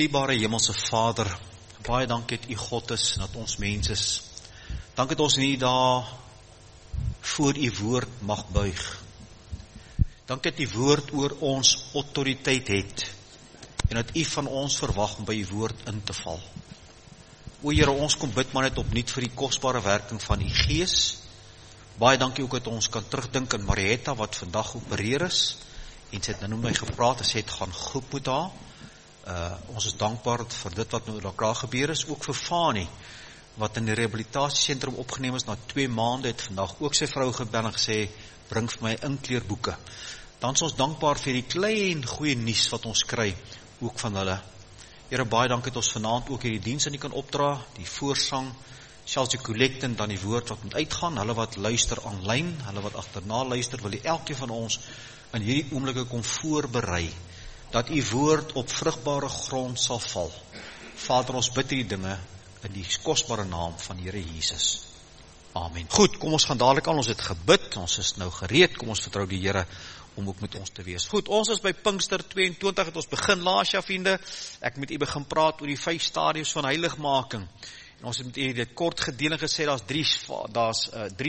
Dierbare Hemelse Vader, baie dankie dat U God is, dat ons mens is. Dankie dat ons nie daar voor U woord mag buig. Dankie dat U woord oor ons autoriteit het, en dat U van ons verwag om by U woord in te val. O Here, ons kom bid maar net opnuut vir die kosbare werking van U Gees. Baie dankie ook dat ons kan terugdink aan Marietta, wat vandag opereer is, en sy het nou met my gepraat, en sy het gaan goed met haar. Ons is dankbaar vir dit wat nou daar gebeur is, ook vir Fani, wat in die rehabilitasiesentrum opgeneem is, na 2 maande, het vandag ook sy vrou gebel en gesê, bring vir my inkleerboeke. Dan is ons dankbaar vir die klein goeie nuus wat ons kry, ook van hulle. Here, baie dankie dat ons vanaand ook hierdie diens aan U kan opdra, die voorsang, selfs die collect en dan die woord wat moet uitgaan, hulle wat luister aanlyn, hulle wat agterna luister, wil U elkeen van ons in hierdie oomblikke kom voorberei, dat U woord op vrugbare grond sal val. Vader, ons bid hierdie dinge in die kosbare naam van Here Jesus. Amen. Goed, kom ons gaan dadelik aan, ons het gebid, ons is nou gereed, kom ons vertrou die Here om ook met ons te wees. Goed, ons is by Pinkster 22, het ons begin laas jaar, vriende. Ek met U begin praat oor die 5 stadiums van heiligmaking. En ons het met U dit kort gedeeling gesê, daar's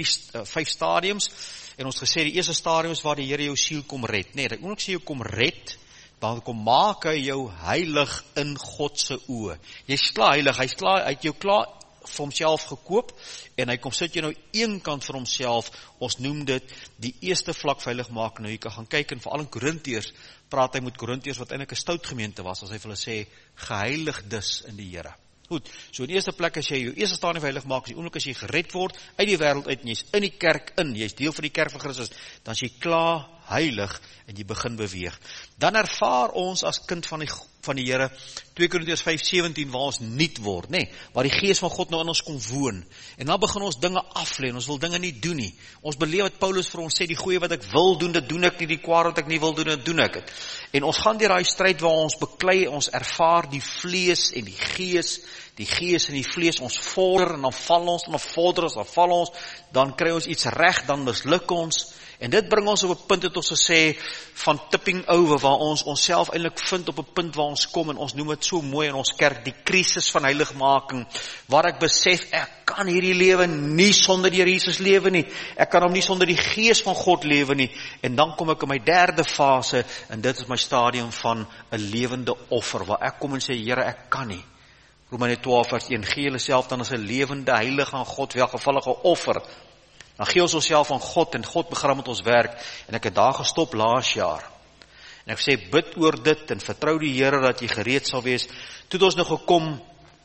5 stadiums, en ons gesê die eerste stadium is waar die Here jou siel kom red. Nee, ek moet ook sê jou kom red, dan kom maak hy jou heilig in God se oë. Jy's klaar heilig, hy het jou klaar vir homself gekoop, en hy kom sit jy nou een kant vir homself. Ons noem dit die eerste vlak veilig maak. Nou jy kan gaan kyk, en veral in Korintiërs praat hy met Korintiërs wat eintlik 'n stout gemeente was, as hy vir hulle sê, geheiligdes in die Here. Goed, so in die eerste plek as jy jou eerste stadium veilig maak, is die oomblik as jy gered word uit die wêreld uit, en jy's in die kerk in, jy's deel van die kerk van Christus, dan is jy klaar heilig, en jy begin beweeg. Dan ervaar ons as kind van die Here, 2 Korintiërs 5:17, waar ons nuut word, waar die Gees van God nou in ons kom woon, en dan begin ons dinge aflê, en ons wil dinge nie doen nie. Ons beleef wat Paulus vir ons sê, die goeie wat ek wil doen, dit doen ek nie, die kwaad wat ek nie wil doen, dit doen ek het. En ons gaan deur daai stryd waar ons beklei, ons ervaar die vlees en die gees en die vlees, ons vorder, en dan val ons, en dan vorder ons, dan val ons, dan kry ons iets reg, dan misluk ons, en dit bring ons op 'n punt, het ons gesê, van tipping over, waar ons onsself eintlik vind op 'n punt waar ons kom, en ons noem dit so mooi in ons kerk, die krisis van heiligmaking, waar ek besef, ek kan hierdie lewe nie sonder die Here Jesus lewe nie, ek kan hom nie sonder die Gees van God lewe nie, en dan kom ek in my 3de fase, en dit is my stadium van 'n lewende offer, waar ek kom en sê, Here, ek kan nie. Romeine 12 vers 1, gee julle self dan as 'n lewende, heilige aan God, welgevallige offer. Dan gee ons onsself aan God, en God begin met ons werk, en ek het daar gestop laas jaar. En ek sê, bid oor dit, en vertrou die Here dat jy gereed sal wees. Toe het ons nou gekom,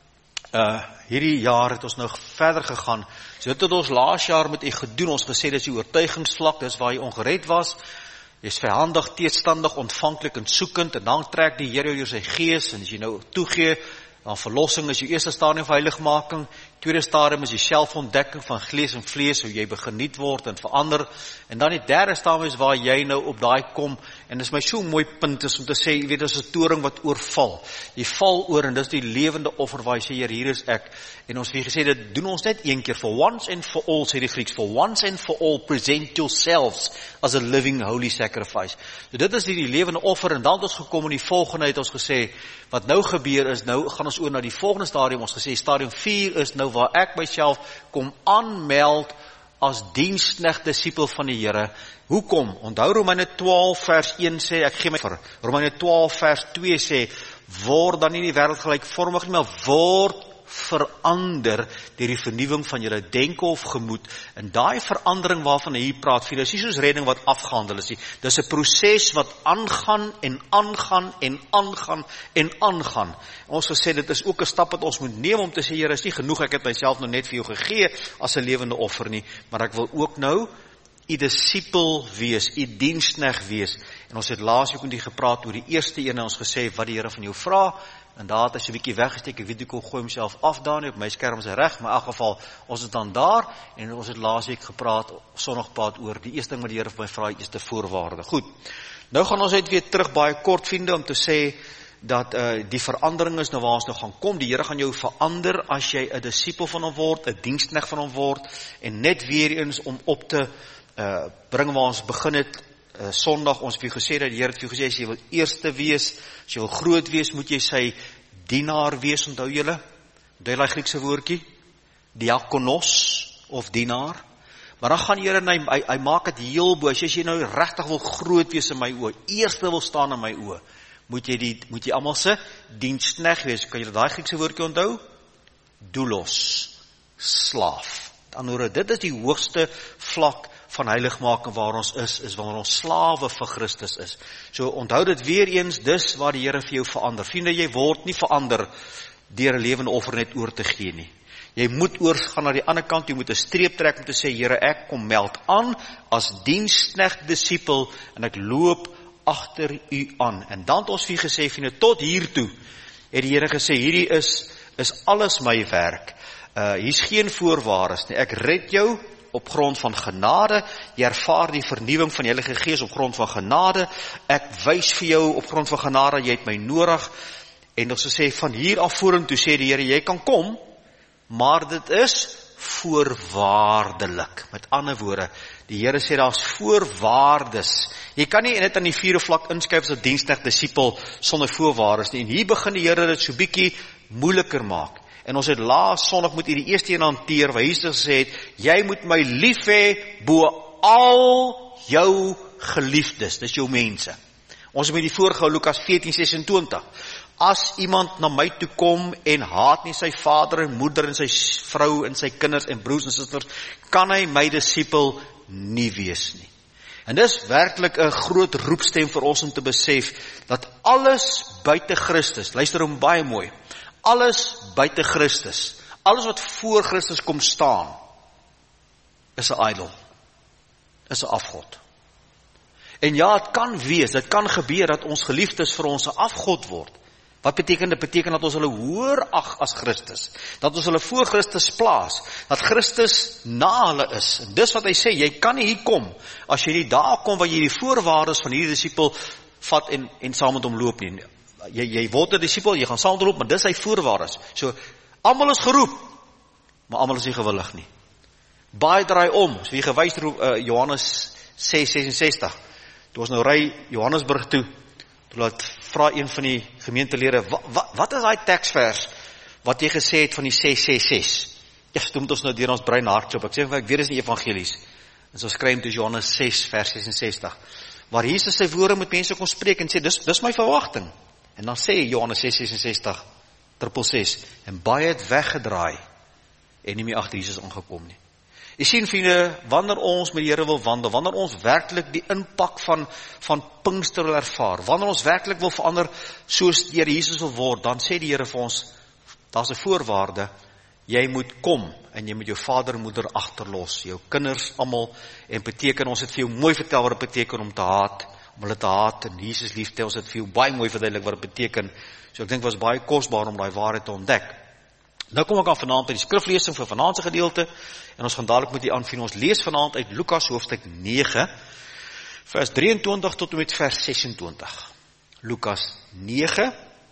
hierdie jaar het ons nou verder gegaan, so dit het ons laas jaar met U gedoen, ons gesê, dit is die oortuigingsvlak, dis waar jy ongered was, jy is vyandig, teeststandig, ontvanklik en soekend, en dan trek die Here deur sy Gees, en as jy nou toegee, dan verlossing is jou eerste stadium van heiligmaking, tweede stadium is die selfontdekking van vlees, hoe jy begin nuut word en verander, en dan die 3de stadium is waar jy nou op daai kom, en dis my so mooi punt is om te sê, jy weet, dis 'n toring wat oorval, jy val oor, en dis die lewende offer waar jy sê, Here, hier is ek, en ons het gesê, dit doen ons net een keer, for once and for all, sê die Grieks, for once and for all, present yourselves as a living holy sacrifice. So dit is die lewende offer, en dan het ons gekom in die volgende, het ons gesê, wat nou gebeur is, nou gaan ons oor na die volgende stadium, ons gesê, stadium 4 is nou waar ek myself kom aanmeld as diensknegt disipel van die Here. Hoekom? Onthou Romeine 12 vers 1 sê, ek gee my vir, Romeine 12 vers 2 sê, word dan nie die wêreld gelykvormig nie, maar word verander deur die vernuwing van julle denke of gemoed, en daai verandering waarvan hy hier praat, vir dis nie soos redding wat afgehandel is nie, dis 'n proses wat aangaan en aangaan en aangaan en aangaan. Ons gesê, dit is ook 'n stap wat ons moet neem om te sê, Here, is nie genoeg, ek het myself nou net vir jou gegee as 'n lewende offer nie, maar ek wil ook nou U disipel wees, U diensknegt wees, en ons het laas ook met U gepraat oor die eerste een, en ons gesê, wat die Here van jou vra, en daar het hy so 'n bietjie weggesteek, ek weet ek gooi homself af daar nie, op my skerm is hy reg, maar in elk geval, ons is dan daar, en ons het laas week gepraat, Sondagpaad oor, die eerste ding wat die Here vir my vra, is die voorwaarde. Goed, nou gaan ons uit weer terug, baie kort, vriende, om te sê, dat die verandering is nou waar ons nou gaan kom, die Here gaan jou verander, as jy 'n disipel van hom word, 'n diensknegt van hom word, en net weer eens om op te bring waar ons begin het, Sondag, ons het vir gesê dat die Here het vir gesê, as jy wil eerste wees, as jy wil groot wees, moet jy sy dienaar wees, onthou julle? Onthou julle Griekse woordjie? Diakonos of dienaar. Maar dan gaan die Here en hy maak dit heel bo. As jy nou regtig wil groot wees in my oë, eerste wil staan in my oë, moet jy almal se diensknegt wees. Kan julle daai Griekse woordjie onthou? Doulos, slaaf. Met ander woorde, dit is die hoogste vlak van heiligmaking waar ons is wanneer ons slawe vir Christus is. So onthou dit weer eens, dis waar die Here vir jou verander. Vriende, jy word nie verander deur 'n lewende offer net oor te gee nie. Jy moet oorgaan na die ander kant, jy moet 'n streep trek om te sê, Here, ek kom meld aan as diensknegt disipel en ek loop agter u aan. En dan het ons vir gesê, vriende, tot hiertoe het die Here gesê, hierdie is alles my werk. Hier's geen voorwaardes nie. Ek red jou op grond van genade, jy ervaar die vernuwing van die Heilige Gees op grond van genade, ek wys vir jou op grond van genade, jy het my nodig, en ons sê, van hier af vorentoe sê die Here, jy kan kom, maar dit is voorwaardelik. Met ander woorde, die Here sê, daar is voorwaardes. Jy kan nie net aan die 4de vlak inskryf as 'n diensknegt disipel sonder voorwaardes nie, en hier begin die Here dit so bietjie moeiliker maak. En ons het laas Sondag moet die eerste een hanteer, waar Jesus gesê het, jy moet my lief hê bo al jou geliefdes, dis jou mense. Ons het met die voorgehou Lukas 14:26. As iemand na my toe kom en haat nie sy vader en moeder en sy vrou en sy kinders en broers en susters, kan hy my disipel nie wees nie. En dis werklik 'n groot roepstem vir ons om te besef, dat alles buite Christus, luister hom baie mooi, alles buite Christus, alles wat voor Christus kom staan, is 'n idol, is 'n afgod. En ja, het kan wees, dit kan gebeur dat ons geliefdes vir ons 'n afgod word. Wat beteken dit? Beteken dat ons hulle hoër ag as Christus, dat ons hulle voor Christus plaas, dat Christus na hulle is. En dis wat hy sê, jy kan nie hier kom, as jy nie daar kom waar jy die voorwaardes van hierdie disipel vat en saam met hom loop nie. Jy word 'n disipel, jy gaan saam loop, maar dis hy voorwaardes. So, almal is geroep, maar almal is nie gewillig nie. Baie draai om, so wie gewys Johannes 6:66. Toe ons nou ry Johannesburg toe laat vra een van die gemeentelede, wat is daai teksvers wat jy gesê het van die 666? Ja, toe moet ons nou deur ons brein hardloop. Ek sê, ek weet is nie evangelies. En so skryf toe Johannes 6:66, waar Jesus sy woorde met mense kon spreek en sê, dis my verwagting. En dan sê Johannes 6:66, 666, en baie het weggedraai en nie meer agter Jesus aangekom nie. Jy sien, vriende, wanneer ons met die Here wil wandel, wanneer ons werklik die impak van Pinkster wil ervaar, wanneer ons werklik wil verander soos die Here Jesus wil word, dan sê die Here vir ons, daar's 'n voorwaarde, jy moet kom en jy moet jou vader en moeder agterlos, jou kinders almal, en beteken, ons het vir jou mooi vertel wat dit beteken om te haat, om hulle te haat en Jesus lief te hê, ons het vir jou baie mooi verduidelik wat dit beteken. So ek dink het was baie kosbaar om daai waarheid te ontdek. Nou kom ek aan vanaand by die skriflesing vir vanaand se gedeelte, en ons gaan dadelik met die aanvien. Ons lees vanaand uit Lukas hoofstuk 9, vers 23 tot en met vers 26. Lukas 9,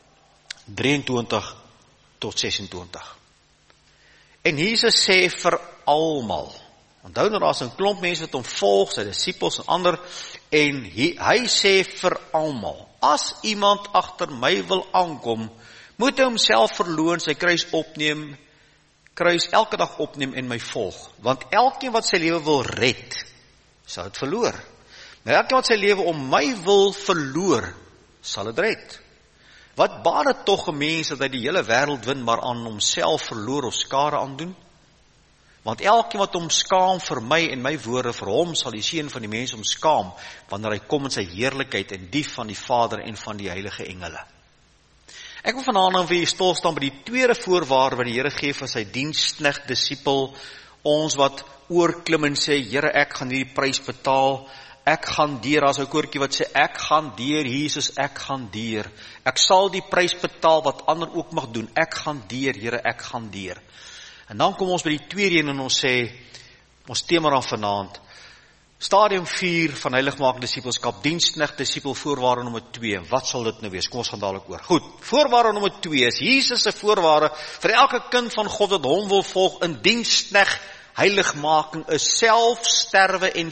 23 tot 26. En Jesus sê vir almal, onthou nou, daar's 'n klomp mense wat hom volg, sy disippels en ander, en hy sê vir almal, as iemand agter my wil aankom, moet hy homself verloon, sy kruis opneem, kruis elke dag opneem en my volg. Want elkeen wat sy lewe wil red, sal dit verloor. Maar elkeen wat sy lewe om my wil verloor, sal dit red. Wat baat dit tog 'n mens dat hy die hele wêreld win, maar aan homself verloor of skade aandoen? Want elkeen wat hom skaam vir my en my woorde, vir hom sal die seun van die mens hom skaam, wanneer hy kom in sy heerlikheid en die van die Vader en van die heilige engele. Ek wil vanaand vir julle stil staan by die tweede voorwaarde wat die Here gee vir sy diensknegt disipel, ons wat oorklim en sê, Here, ek gaan hierdie prys betaal, ek gaan deur, as 'n koortjie wat sê, ek gaan deur Jesus, ek gaan deur, ek sal die prys betaal wat ander ook mag doen, ek gaan deur, Here, ek gaan deur. En dan kom ons by die tweede een en ons sê, ons tema dan vanaand, stadium 4 van heiligmaking disipelskap, diensknegt disipel, voorwaarde nommer 2, wat sal dit nou wees? Kom ons gaan dadelijk oor. Goed, voorwaarde nommer 2 is Jesus se voorwaarde vir elke kind van God wat hom wil volg in diensknegt heiligmaking is selfsterwe en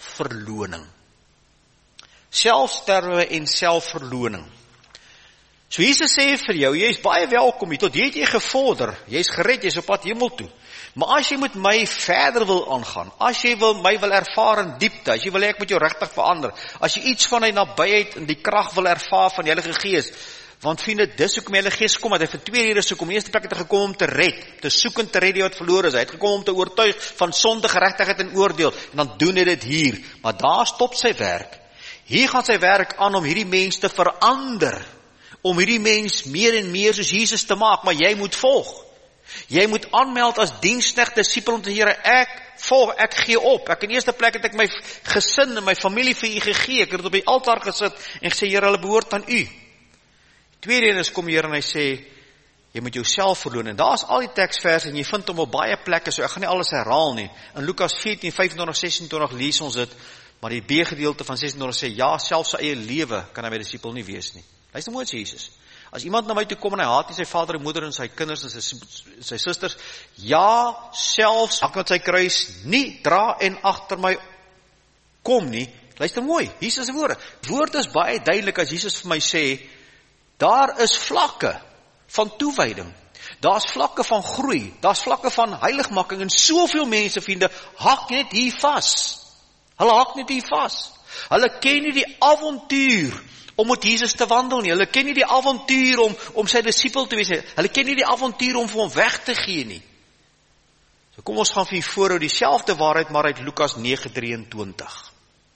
selfverloning. Selfsterwe en selfverloning. So Jesus sê vir jou, jy is baie welkom hier, tot hier het jy gevorder, jy is gered, jy is op pad hemel toe. Maar as jy met my verder wil aangaan, as jy my wil ervaar in diepte, as jy wil ek met jou regtig verander, as jy iets van die nabyheid en die krag wil ervaar van die Heilige Gees, want vriende, dis hoekom die Heilige Gees kom, het hy vir 2 redes gekom. Die eerste plek het hy gekom om te red, te soek en te red die wat verlore is. Hy het gekom om te oortuig van sonde, geregtigheid en oordeel, en dan doen hy dit hier. Maar daar stop sy werk. Hier gaan sy werk aan om hierdie mens te verander, om hierdie mens meer en meer soos Jesus te maak, maar jy moet volg. Jy moet aanmeld as diensknegt, disipel om te Here, ek volg, ek gee op. Ek in eerste plek het ek my gesin en my familie vir u gegee. Ek het op die altaar gesit en gesê, Here, hulle behoort aan u. Tweede een is, kom Here en hy sê, jy moet jouself verloon. En daar is al die teksverse en jy vind hom op baie plekke, so ek gaan nie alles herhaal nie. In Lukas 14, 25, 26 lees ons dit, maar die B-gedeelte van 26 sê, ja, selfs sy eie lewe kan hy my disipel nie wees nie. Luister mooi Jesus. As iemand na my toe kom en hy haat nie sy vader en moeder en sy kinders en sy susters, ja, selfs ek met sy kruis nie dra en agter my kom nie. Luister mooi, Jesus se woorde. Woord is baie duidelik as Jesus vir my sê, daar is vlakke van toewyding. Daar's vlakke van groei, daar's vlakke van heiligmaking en soveel mense, vriende, hak net hier vas. Hulle hak net hier vas. Hulle ken nie die avontuur om met Jesus te wandel nie. Hulle ken nie die avontuur om sy disipel te wees nie. Hulle ken nie die avontuur om vir hom weg te gee nie. So kom ons gaan vir u voorhou dieselfde waarheid maar uit Lukas 9:23.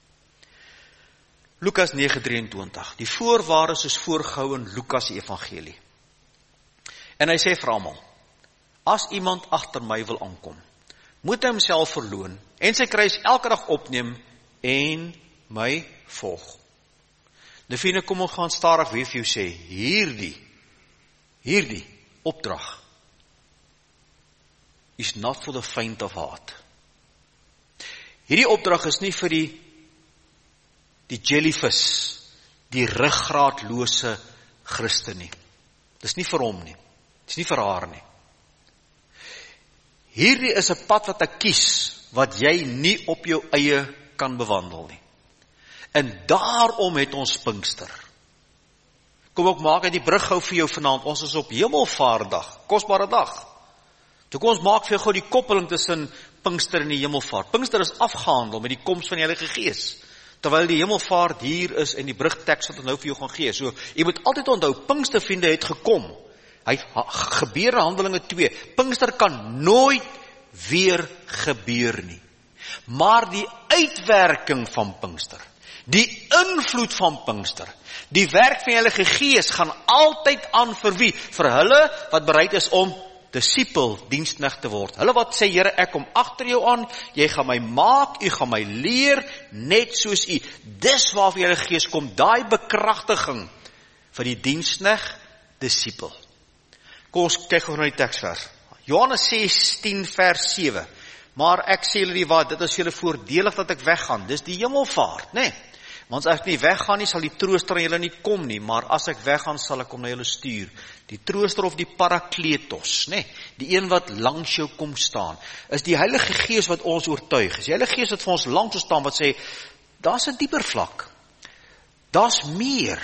Lukas 9:23. Die voorwaarde soos voorgehou in Lukas evangelie. En hy sê vir almal, as iemand agter my wil aankom, moet hy homself verloon en sy kruis elke dag opneem en my volg. Nou vriende, kom ons gaan stadig weer vir jou sê, hierdie opdrag is not for the faint of heart. Hierdie opdrag is nie vir die jellyfish, die ruggraatlose Christen nie. Dis nie vir hom nie. Dis nie vir haar nie. Hierdie is 'n pad wat ek kies, wat jy nie op jou eie kan bewandel nie. En daarom het ons Pinkster. Kom ek maak uit die brug gou vir jou vanaand. Ons is op Hemelvaartdag, kosbare dag. Toe kom ons maak vir jou gou die koppeling tussen Pinkster en die Hemelvaart. Pinkster is afgehandel met die koms van die Heilige Gees, terwyl die Hemelvaart hier is en die brugteks wat ons nou vir jou gaan gee. So, jy moet altyd onthou, Pinkster, vriende, het gekom. Hy gebeur in Handelinge 2. Pinkster kan nooit weer gebeur nie. Maar die uitwerking van Pinkster, die invloed van Pinkster, die werk van die Heilige Gees gaan altyd aan vir wie? Vir hulle wat bereid is om disipel, diensknegt te word. Hulle wat sê, Here, ek kom agter jou aan, jy gaan my maak, u gaan my leer, net soos u. Dis waar die Heilige Gees kom, daai bekragtiging vir die diensknegt, disipel. Kom ons kyk gou na die teksvers. Johannes 16 vers 7. Maar ek sê julle die wat, dit is julle voordelig dat ek weggaan. Dis die hemelvaart, né? Want as ek nie weggaan nie, sal die trooster aan julle nie kom nie, maar as ek weggaan, sal ek hom na julle stuur. Die trooster of die parakletos, né? Die een wat langs jou kom staan, is die Heilige Gees wat ons oortuig. Is die Heilige Gees wat vir ons langs ons staan, wat sê, daar's 'n dieper vlak. Daar's meer.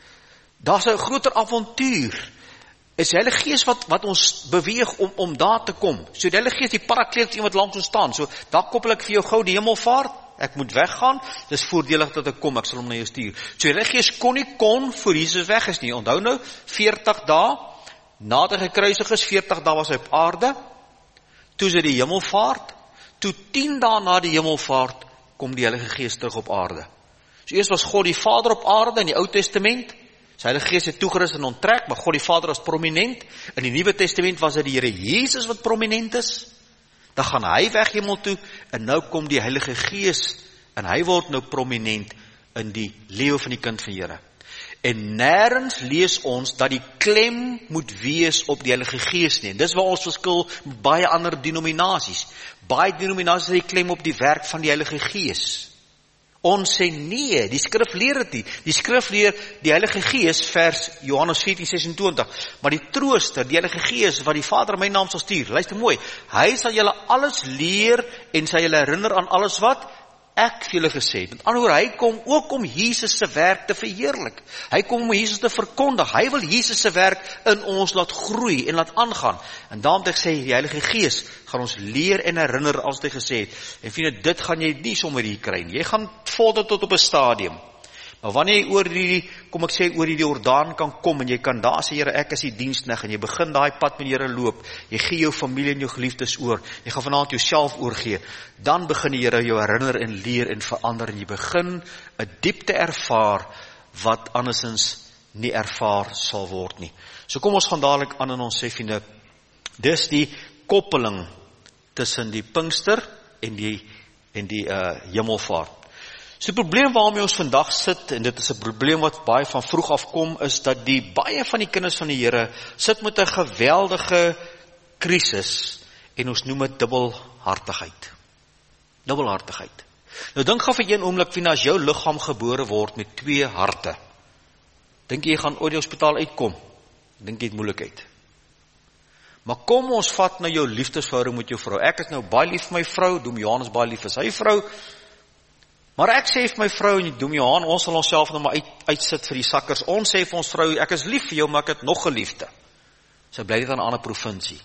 Daar's 'n groter avontuur. Is die Heilige Gees wat ons beweeg om daar te kom. So die Heilige Gees, die parakletos, iemand langs ons staan. So daar koppel ek vir jou gou die hemelvaart. Ek moet weggaan, dis voordelig dat ek kom, ek sal hom na jou stuur. So die Heilige Gees kon voor Jesus weg is nie. Onthou nou, 40 dae, nadat hy gekruisig is, 40 dae was hy op aarde, toe is hy die hemelvaart, toe 10 dae na die hemelvaart, kom die Heilige Gees terug op aarde. So eers was God die Vader op aarde in die Ou Testament, sy Heilige Gees het toegerus en onttrek, maar God die Vader was prominent. In die Nuwe Testament was dit die Here Jesus wat prominent is. Dan gaan hy weg hemel toe, en nou kom die Heilige Gees, en hy word nou prominent in die lewe van die kind van Here. En nêrens lees ons dat die klem moet wees op die Heilige Gees nie. En dis waar ons verskil met baie ander denominasies. Baie denominasies het die klem op die werk van die Heilige Gees. Ons sê nee, die skrif leer dit nie. Die skrif leer die Heilige Gees, vers Johannes 14:26, maar die trooster, die Heilige Gees, wat die Vader in my naam sal stuur, luister mooi, hy sal julle alles leer en sal julle herinner aan alles wat ek vir julle gesê, met ander woorde, hy kom ook om Jesus se werk te verheerlik. Hy kom om Jesus te verkondig. Hy wil Jesus se werk in ons laat groei en laat aangaan. En daarom het ek sê, die Heilige Gees gaan ons leer en herinner, as hy gesê het. En vriende, dit gaan jy nie sommer hier kry nie. Jy gaan vorder tot op 'n stadium. Maar wanneer jy oor die Jordaan kan kom, en jy kan daar sê, Here, ek is die diensknegt, en jy begin daai pad met die Here loop, jy gee jou familie en jou geliefdes oor, jy gaan vanaand jouself oorgee, dan begin die Here jou herinner en leer en verander, en jy begin 'n diepte ervaar, wat andersins nie ervaar sal word nie. So kom ons gaan dadelik aan en ons sê, vriende, dis die koppeling tussen die Pinkster en die Hemelvaart. So die probleem waarmee ons vandag sit, en dit is 'n probleem wat baie van vroeg af kom, is dat baie van die kinders van die Here sit met 'n geweldige krisis, en ons noem dit dubbelhartigheid. Dubbelhartigheid. Nou dink gou vir een oomblik, vriende, as jou liggaam gebore word met 2 harte, dink jy gaan ooit die hospitaal uitkom? Dink jy het moeilikheid? Maar kom ons vat nou jou liefdesverhouding met jou vrou. Ek is nou baie lief vir my vrou, Doem Johan is baie lief vir sy vrou, maar ek sê vir my vrou en Doem Johan, ons sal onsself nou maar uitsit vir die sakkers. Ons sê vir ons vrou, ek is lief vir jou, maar ek het nog 'n geliefde. Sy bly net in 'n ander provinsie.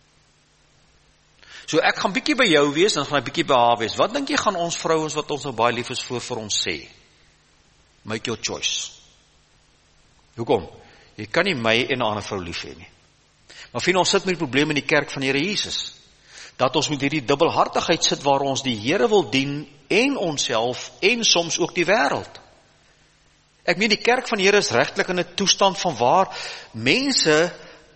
So ek gaan bietjie by jou wees, en dan gaan ek bietjie by haar wees. Wat dink jy gaan ons vrouens wat ons nou baie lief is vir ons sê? Make your choice. Hoekom? Jy kan nie my en 'n ander vrou lief hê nie. Maar vriende, ons sit met die probleem in die kerk van die Here Jesus. Dat ons met hierdie dubbelhartigheid sit waar ons die Here wil dien en onsself en soms ook die wêreld. Ek meen die kerk van die Here is regtelik in 'n toestand van waar mense,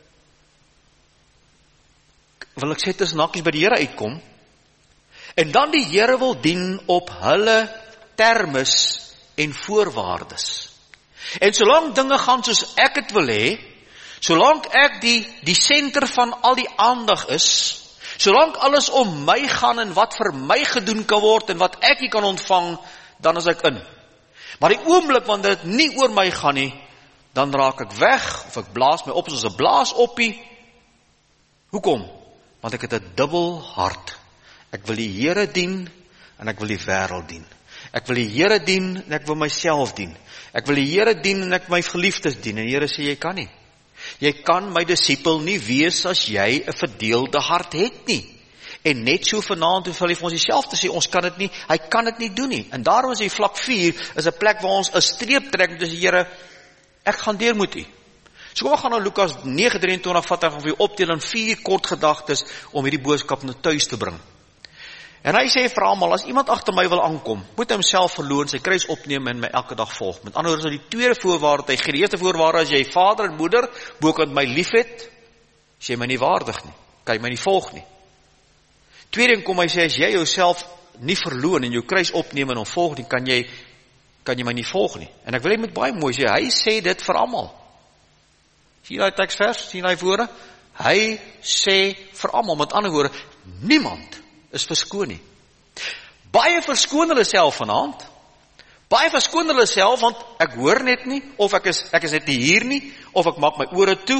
wil ek sê, tussen hakies by die Here uitkom en dan die Here wil dien op hulle termes en voorwaardes. En solank dinge gaan soos ek het wil hê, solank ek die senter van al die aandag is, solank alles om my gaan en wat vir my gedoen kan word en wat ek nie kan ontvang, dan is ek in. Maar die oomblik wanneer dit nie oor my gaan nie, dan raak ek weg, of ek blaas my op soos 'n blaasoppie. Hoekom? Want ek het 'n dubbel hart. Ek wil die Here dien en ek wil die wêreld dien. Ek wil die Here dien en ek wil myself dien. Ek wil die Here dien en ek my geliefdes dien. En die Here sê, jy kan nie. Jy kan my disipel nie wees as jy 'n verdeelde hart het nie. En net so vanaand hoef hy vir ons dieselfde sê, ons kan dit nie, hy kan dit nie doen nie. En daarom is die vlak 4 is 'n plek waar ons 'n streep trek met die Here, ek gaan deur met u. So kom ons gaan nou Lukas 9:23 vat, en gaan vir opdeel in 4 kort gedagtes om hierdie boodskap na tuis te bring. En hy sê vir almal, as iemand agter my wil aankom, moet hy homself verloon, sy kruis opneem en my elke dag volg. Met ander woorde is die tweede voorwaarde, hy gee die eerste voorwaarde, as jy vader en moeder bokant my liefhet, as jy my nie waardig nie, kan jy my nie volg nie. Tweede kom hy sê, as jy jouself nie verloon en jou kruis opneem en hom volg nie, kan jy my nie volg nie. En ek wil net baie mooi sê, hy sê dit vir almal. Sien jy die teksvers, sien jy woorde? Hy sê vir almal, met ander woorde, niemand is verskoon nie. Baie verskoon hulle self vanaand. Baie verskoon hulle self, want ek hoor net nie, of ek is net nie hier nie, of ek maak my ore toe,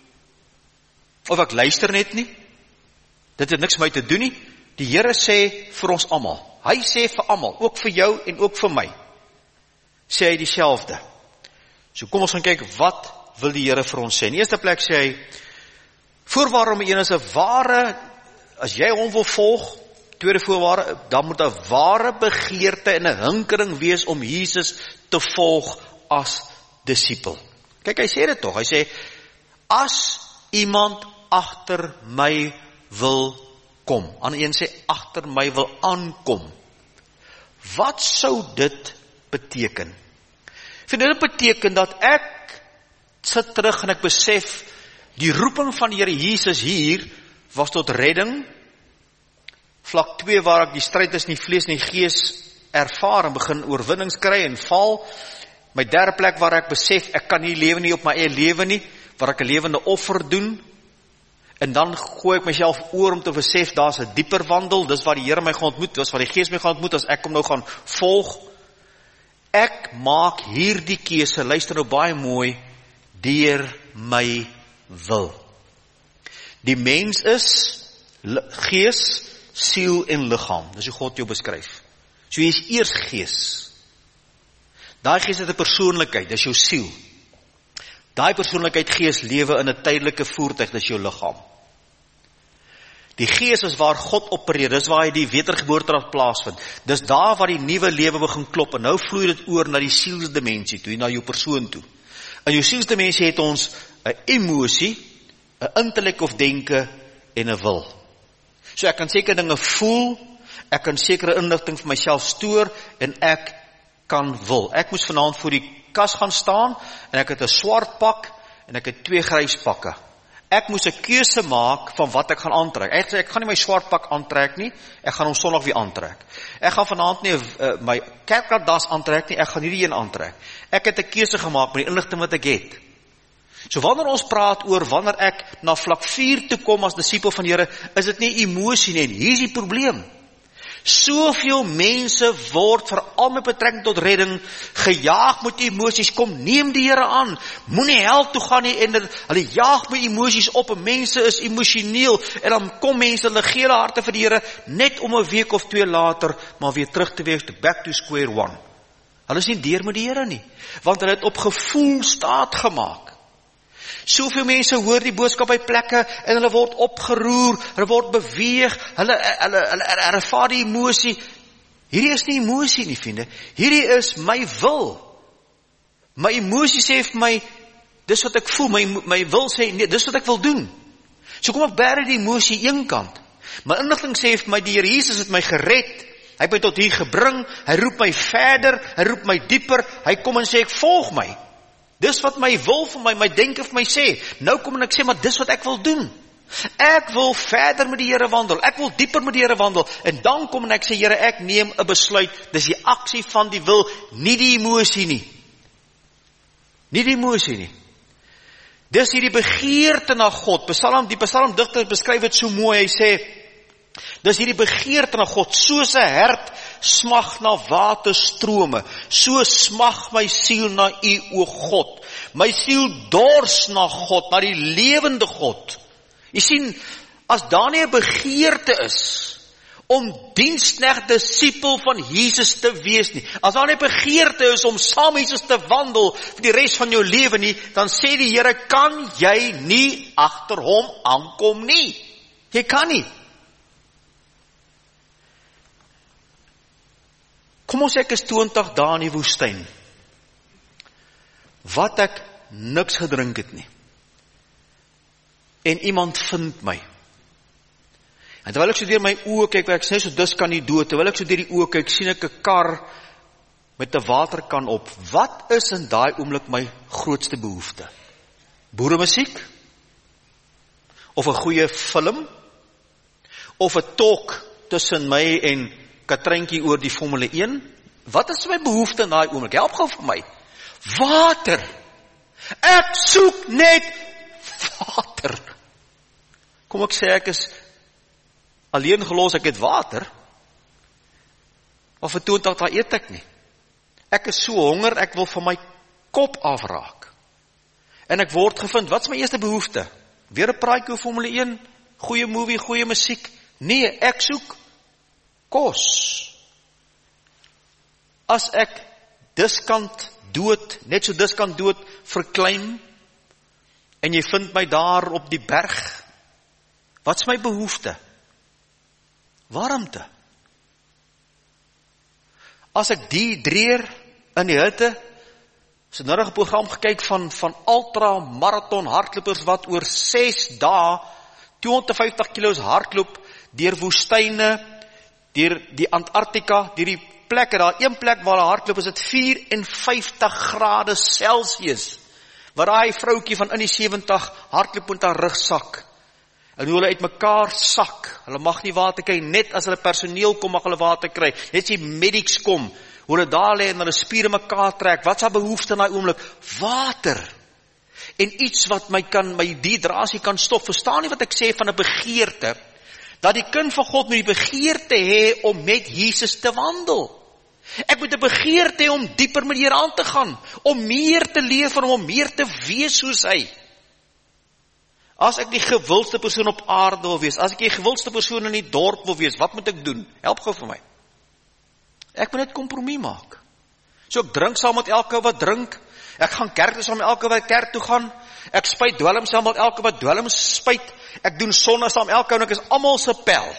of ek luister net nie. Dit het niks met my te doen nie. Die Here sê vir ons almal. Hy sê vir almal, ook vir jou en ook vir my. Sê hy dieselfde. So kom ons gaan kyk, wat wil die Here vir ons sê? In die eerste plek sê hy, voorwaarde nommer 1 is 'n ware, as jy hom wil volg, tweede voorwaarde, dan moet 'n ware begeerte en 'n hinkering wees om Jesus te volg as disipel. Kyk, hy sê dit tog, hy sê, as iemand agter my wil kom, ander een sê, agter my wil aankom, wat sou dit beteken? Vind dit beteken dat ek sit terug en ek besef, die roeping van die Here Jesus hier, was tot redding. Vlak 2 waar ek die stryd is nie vlees nie gees ervaar en begin oorwinnings kry en val. My derde plek waar ek besef ek kan nie lewe nie op my eie lewe nie, waar ek 'n lewende offer doen. En dan gooi ek myself oor om te besef daar's 'n dieper wandel, dis waar die Here my gaan ontmoet, dis waar die Gees my gaan ontmoet as ek hom nou gaan volg. Ek maak hierdie keuse, luister nou baie mooi, deur my wil. Die mens is gees, siel en liggaam. Dis hoe God jou beskryf. So jy is eers gees. Daai gees het 'n persoonlikheid, dis jou siel. Daai persoonlikheid gees lewe in 'n tydelike voertuig, dis jou liggaam. Die gees is waar God opereer, dis waar hy die wedergeboorte laat plaasvind. Dis daar waar die nuwe lewe begin klop, en nou vloei dit oor na die sielsdimensie toe, na jou persoon toe. In jou sielsdimensie het ons 'n emosie, 'n intellek of denke en 'n wil. So ek kan sekere dinge voel, ek kan sekere inligting vir myself stoor, en ek kan wil. Ek moes vanaand voor die kas gaan staan, en ek het 'n swart pak, en ek het 2 grys pakke. Ek moes 'n keuse maak van wat ek gaan aantrek. Ek sê, ek gaan nie my swart pak aantrek nie, ek gaan hom Sondag weer aantrek. Ek gaan vanaand nie my kerkdas aantrek nie, ek gaan hierdie een aantrek. Ek het 'n keuse gemaak met die inligting wat ek het. So wanneer ons praat oor wanneer ek na vlak 4 toe kom as disipel van die Here, is dit nie emosie nie, en hier is die probleem. Soveel mense word, veral met betrekking tot redding, gejaag met emosies. Kom, neem die Here aan, moenie hel toe gaan nie, en hulle jaag met emosies op, en mense is emosioneel, en dan kom mense, hulle gee hulle harte vir die Here, net om 'n week of 2 later, maar weer terug te wees, back to square one. Hulle is nie deur met die Here nie, want hulle het op gevoel staat gemaak. Soveel mense hoor die boodskap by plekke, en hulle word opgeroer, hulle word beweeg, hulle ervaar die emosie. Hierdie is nie emosie nie, vriende. Hierdie is my wil. My emosie sê vir my, dis wat ek voel, my wil sê, nee, dis wat ek wil doen. So kom ek bære die emosie een kant. My inligting sê vir my, die Here Jesus het my gered, hy het my tot hier gebring, hy roep my verder, hy roep my dieper, hy kom en sê, ek volg my. Dis wat my wil vir my denke vir my sê. Nou kom en ek sê, maar dis wat ek wil doen. Ek wil verder met die Here wandel, ek wil dieper met die Here wandel, en dan kom en ek sê, Here, ek neem 'n besluit, dis die aksie van die wil, nie die emosie nie. Nie die emosie nie. Dis hierdie begeerte na God. Die psalmdigter beskryf dit so mooi, hy sê, dis hierdie begeerte na God, soos 'n hert smag na waterstrome, so smag my siel na U, o God. My siel dors na God, na die lewende God. Jy sien, as daar nie 'n begeerte is om diensknegt disipel van Jesus te wees nie, as daar nie 'n begeerte is om saam met Jesus te wandel vir die res van jou lewe nie, dan sê die Here, kan jy nie agter hom aankom nie. Jy kan nie. Kom ons sê ek is 20 dae in die woestyn, wat ek niks gedrink het nie, en iemand vind my, en terwyl ek so deur my oë kyk, ek sê so dus kan nie dood, terwyl ek so deur die oë kyk, sien ek 'n kar met 'n waterkan op. Wat is in daai oomblik my grootste behoefte? Boeremusiek? Of 'n goeie film? Of 'n talk tussen my en Katreintjie oor die Formule 1? Wat is my behoefte in daai oomblik? Help gou vir my. Water. Ek soek net water. Kom ek sê ek is alleen gelos, ek het water. Maar vir 20 dae eet ek nie. Ek is so honger, ek wil van my kop afraak. En ek word gevind, wat is my eerste behoefte? Weer 'n praatjie oor Formule 1, goeie movie, goeie musiek? Nee, ek soek kos. As ek diskant dood, net so diskant dood verklein, en jy vind my daar op die berg, wat is my behoefte? Warmte. As ek dehydreer in die hitte, is het nou 'n program gekyk van ultra marathon hardlopers wat oor 6 dae 250 kilos hardloop deur woestyne, deur die Antarktika, deur die plekke, daar een plek waar hulle hardloop, is dit 54 grade Celsius, waar daai vroutjie van in die 70 hardloop met haar rugsak, en hoe hulle uit mekaar sak, hulle mag nie water kry, net as hulle personeel kom mag hulle water kry, net as die medics kom, hoe hulle daar lê en hulle spiere mekaar trek, wat is haar behoefte in daai oomblik? Water, en iets wat my dehydrasie kan stop. Verstaan nie wat ek sê van 'n begeerte, dat die kind van God moet die begeerte hê om met Jesus te wandel. Ek moet 'n begeerte hê om dieper met die Here aan te gaan, om meer te leef van hom, om meer te wees soos hy. As ek die gewildste persoon op aarde wil wees, as ek die gewildste persoon in die dorp wil wees, wat moet ek doen? Help gou vir my. Ek moet net kompromie maak. So ek drink saam met elke wat drink, ek gaan kerk toe saam met elke wat kerk toe gaan, ek spuit dwelm saam met elke wat dwelm spuit, ek doen sonde saam met elke en ek is almal se pel.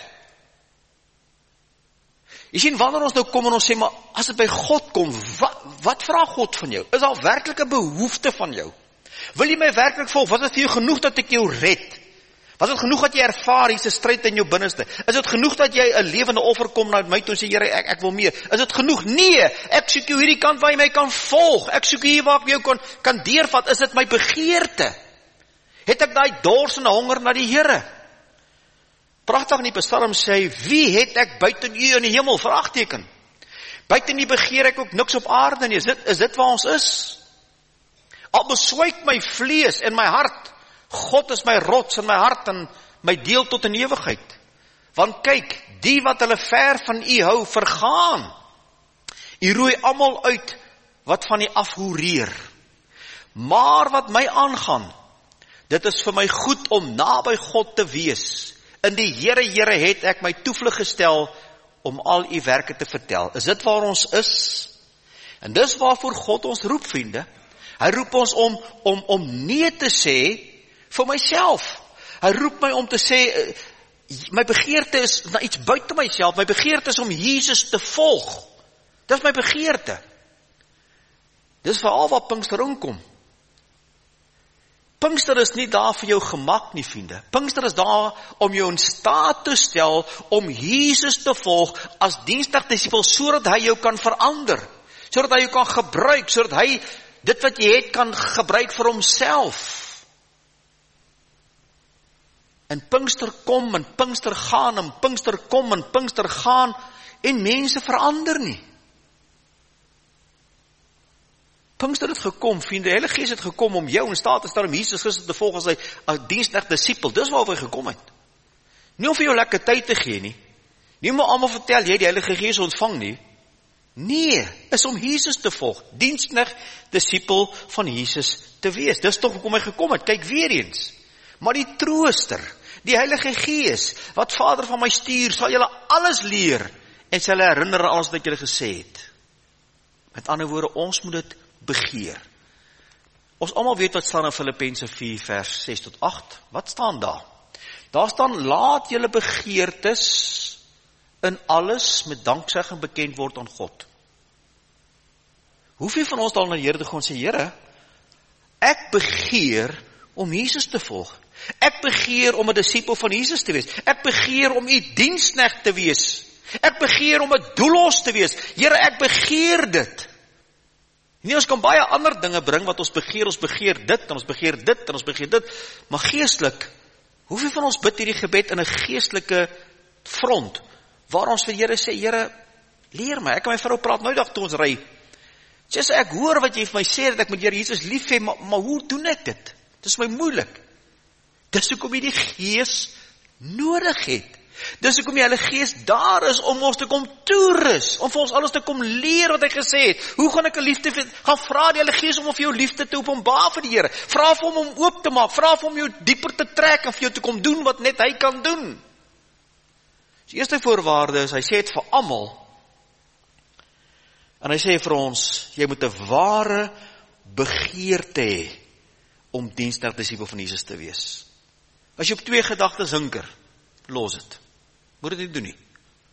Jy sien, wanneer ons nou kom en ons sê, maar as dit by God kom, wat vra God van jou? Is daar werklik 'n behoefte van jou? Wil jy my werklik volg? Was dit vir jou genoeg dat ek jou red? Was dit genoeg dat jy ervaar, hier is 'n stryd in jou binneste? Is dit genoeg dat jy 'n lewende offer kom na my toe en sê, Here, ek wil meer? Is dit genoeg? Nee, ek soek jou hierdie kant waar jy my kan volg. Ek soek hier waar ek jou kan deurvat. Is dit my begeerte? Het ek daai dors en honger na die Here? Pragtig in die Psalm sê, wie het ek buiten u in die hemel? Vraagteken. Buiten u begeer ek ook niks op aarde nie. Is dit waar ons is? Al beswyk my vlees en my hart, God is my rots in my hart en my deel tot in ewigheid. Want kyk, die wat hulle ver van u hou, vergaan. U roei almal uit wat van u afhoereer. Maar wat my aangaan, dit is vir my goed om naby God te wees. In die Here het ek my toevlug gestel om al u werke te vertel. Is dit waar ons is? En dis waarvoor God ons roep, vriende. Hy roep ons om nee te sê vir myself. Hy roep my om te sê, my begeerte is na iets buiten myself. My begeerte is om Jesus te volg. Dis my begeerte. Dis veral wat Pinkster inkom. Pinkster is nie daar vir jou gemak nie, vriende. Pinkster is daar om jou in staat te stel om Jesus te volg as dienstig disipel, sodat hy jou kan verander, sodat hy jou kan gebruik, sodat hy dit wat jy het kan gebruik vir homself. En Pinkster kom en Pinkster gaan en Pinkster kom en Pinkster gaan en mense verander nie. Pinkster het gekom, vriende, die Heilige Gees het gekom om jou in staat te stel om Jesus Christus te volg as hy dienstig disipel. Dis waaroor hy gekom het. Nie om vir jou lekker tyd te gee nie. Nie om almal vertel jy die Heilige Gees ontvang nie. Nee, is om Jesus te volg, dienstig disipel van Jesus te wees. Dis tog hoekom hy gekom het. Kyk weer eens. Maar die trooster, die Heilige Gees, wat Vader van my stuur, sal julle alles leer en sal herinner aan alles wat julle gesê het. Met ander woorde, ons moet dit begeer. Ons almal weet wat staan in Filippense 4 vers 6 tot 8. Wat staan daar? Daar staan, laat julle begeertes in alles met danksegging bekend word aan God. Hoeveel van ons dan na die Here te gaan sê, Here, ek begeer om Jesus te volg. Ek begeer om 'n disipel van Jesus te wees. Ek begeer om u diensknegt te wees. Ek begeer om 'n doelos te wees. Here, ek begeer dit. Nee, ons kan baie ander dinge bring wat ons begeer dit, en ons begeer dit, en ons begeer dit, maar geestelik, hoeveel van ons bid hierdie gebed in 'n geestelike front, waar ons vir Here sê, Here, leer my, ek en my vrou praat nooit dag toe ons ry, sê ek hoor wat jy vir my sê, dat ek met Here Jesus lief hê, maar hoe doen ek dit? Dit is my moeilik. Dis hoekom jy die Gees nodig het. Dis hoekom die Heilige Gees daar is om ons te kom toerus, om vir ons alles te kom leer wat hy gesê het. Hoe gaan ek 'n liefde gaan vra die Heilige Gees om vir jou liefde te openbaar vir die Here? Vra vir hom om oop te maak, vra vir hom jou dieper te trek en vir jou te kom doen wat net hy kan doen. Die eerste voorwaarde is, hy sê dit vir almal. En hy sê vir ons, jy moet 'n ware begeerte hê om dienstig disipel van Jesus te wees. As jy op 2 gedagtes hinker, los dit. Moet dit nie doen nie.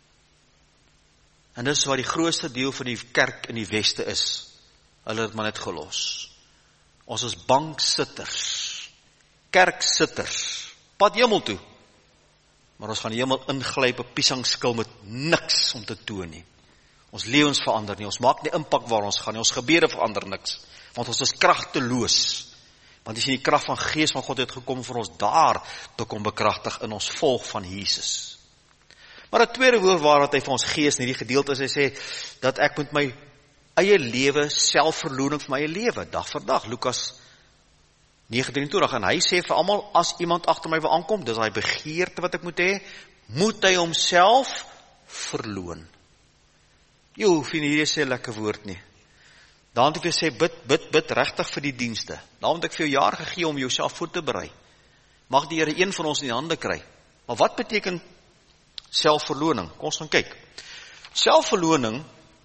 En dis wat die grootste deel van die kerk in die weste is. Hulle het maar net gelos. Ons is banksitters, kerksitters, pad hemel toe. Maar ons gaan die hemel inglyp op piesangskil met niks om te toon nie. Ons lewens verander nie, ons maak nie impak waar ons gaan nie, ons gebede verander niks, want ons is kragteloos. Want as jy die krag van Gees van God het gekom vir ons daar te kom bekragtig in ons volg van Jesus. Maar 'n tweede woord wat hy vir ons gees in hierdie gedeelte is, hy sê, dat ek met my eie lewe, selfverloning vir my eie lewe, dag vir dag, Lukas 9:23, en hy sê vir almal, as iemand agter my wil aankom, dis hy begeerte wat ek moet hy homself verloon. Jy hoef nie hierdie sê lekker woord nie. Daarom het ek sê, bid regtig vir die dienste. Daarom het ek vir jou jaar gegee om jouself voor te berei. Mag die Here een van ons in die hande kry. Maar wat beteken selfverloning? Kom ons gaan kyk. Selfverloning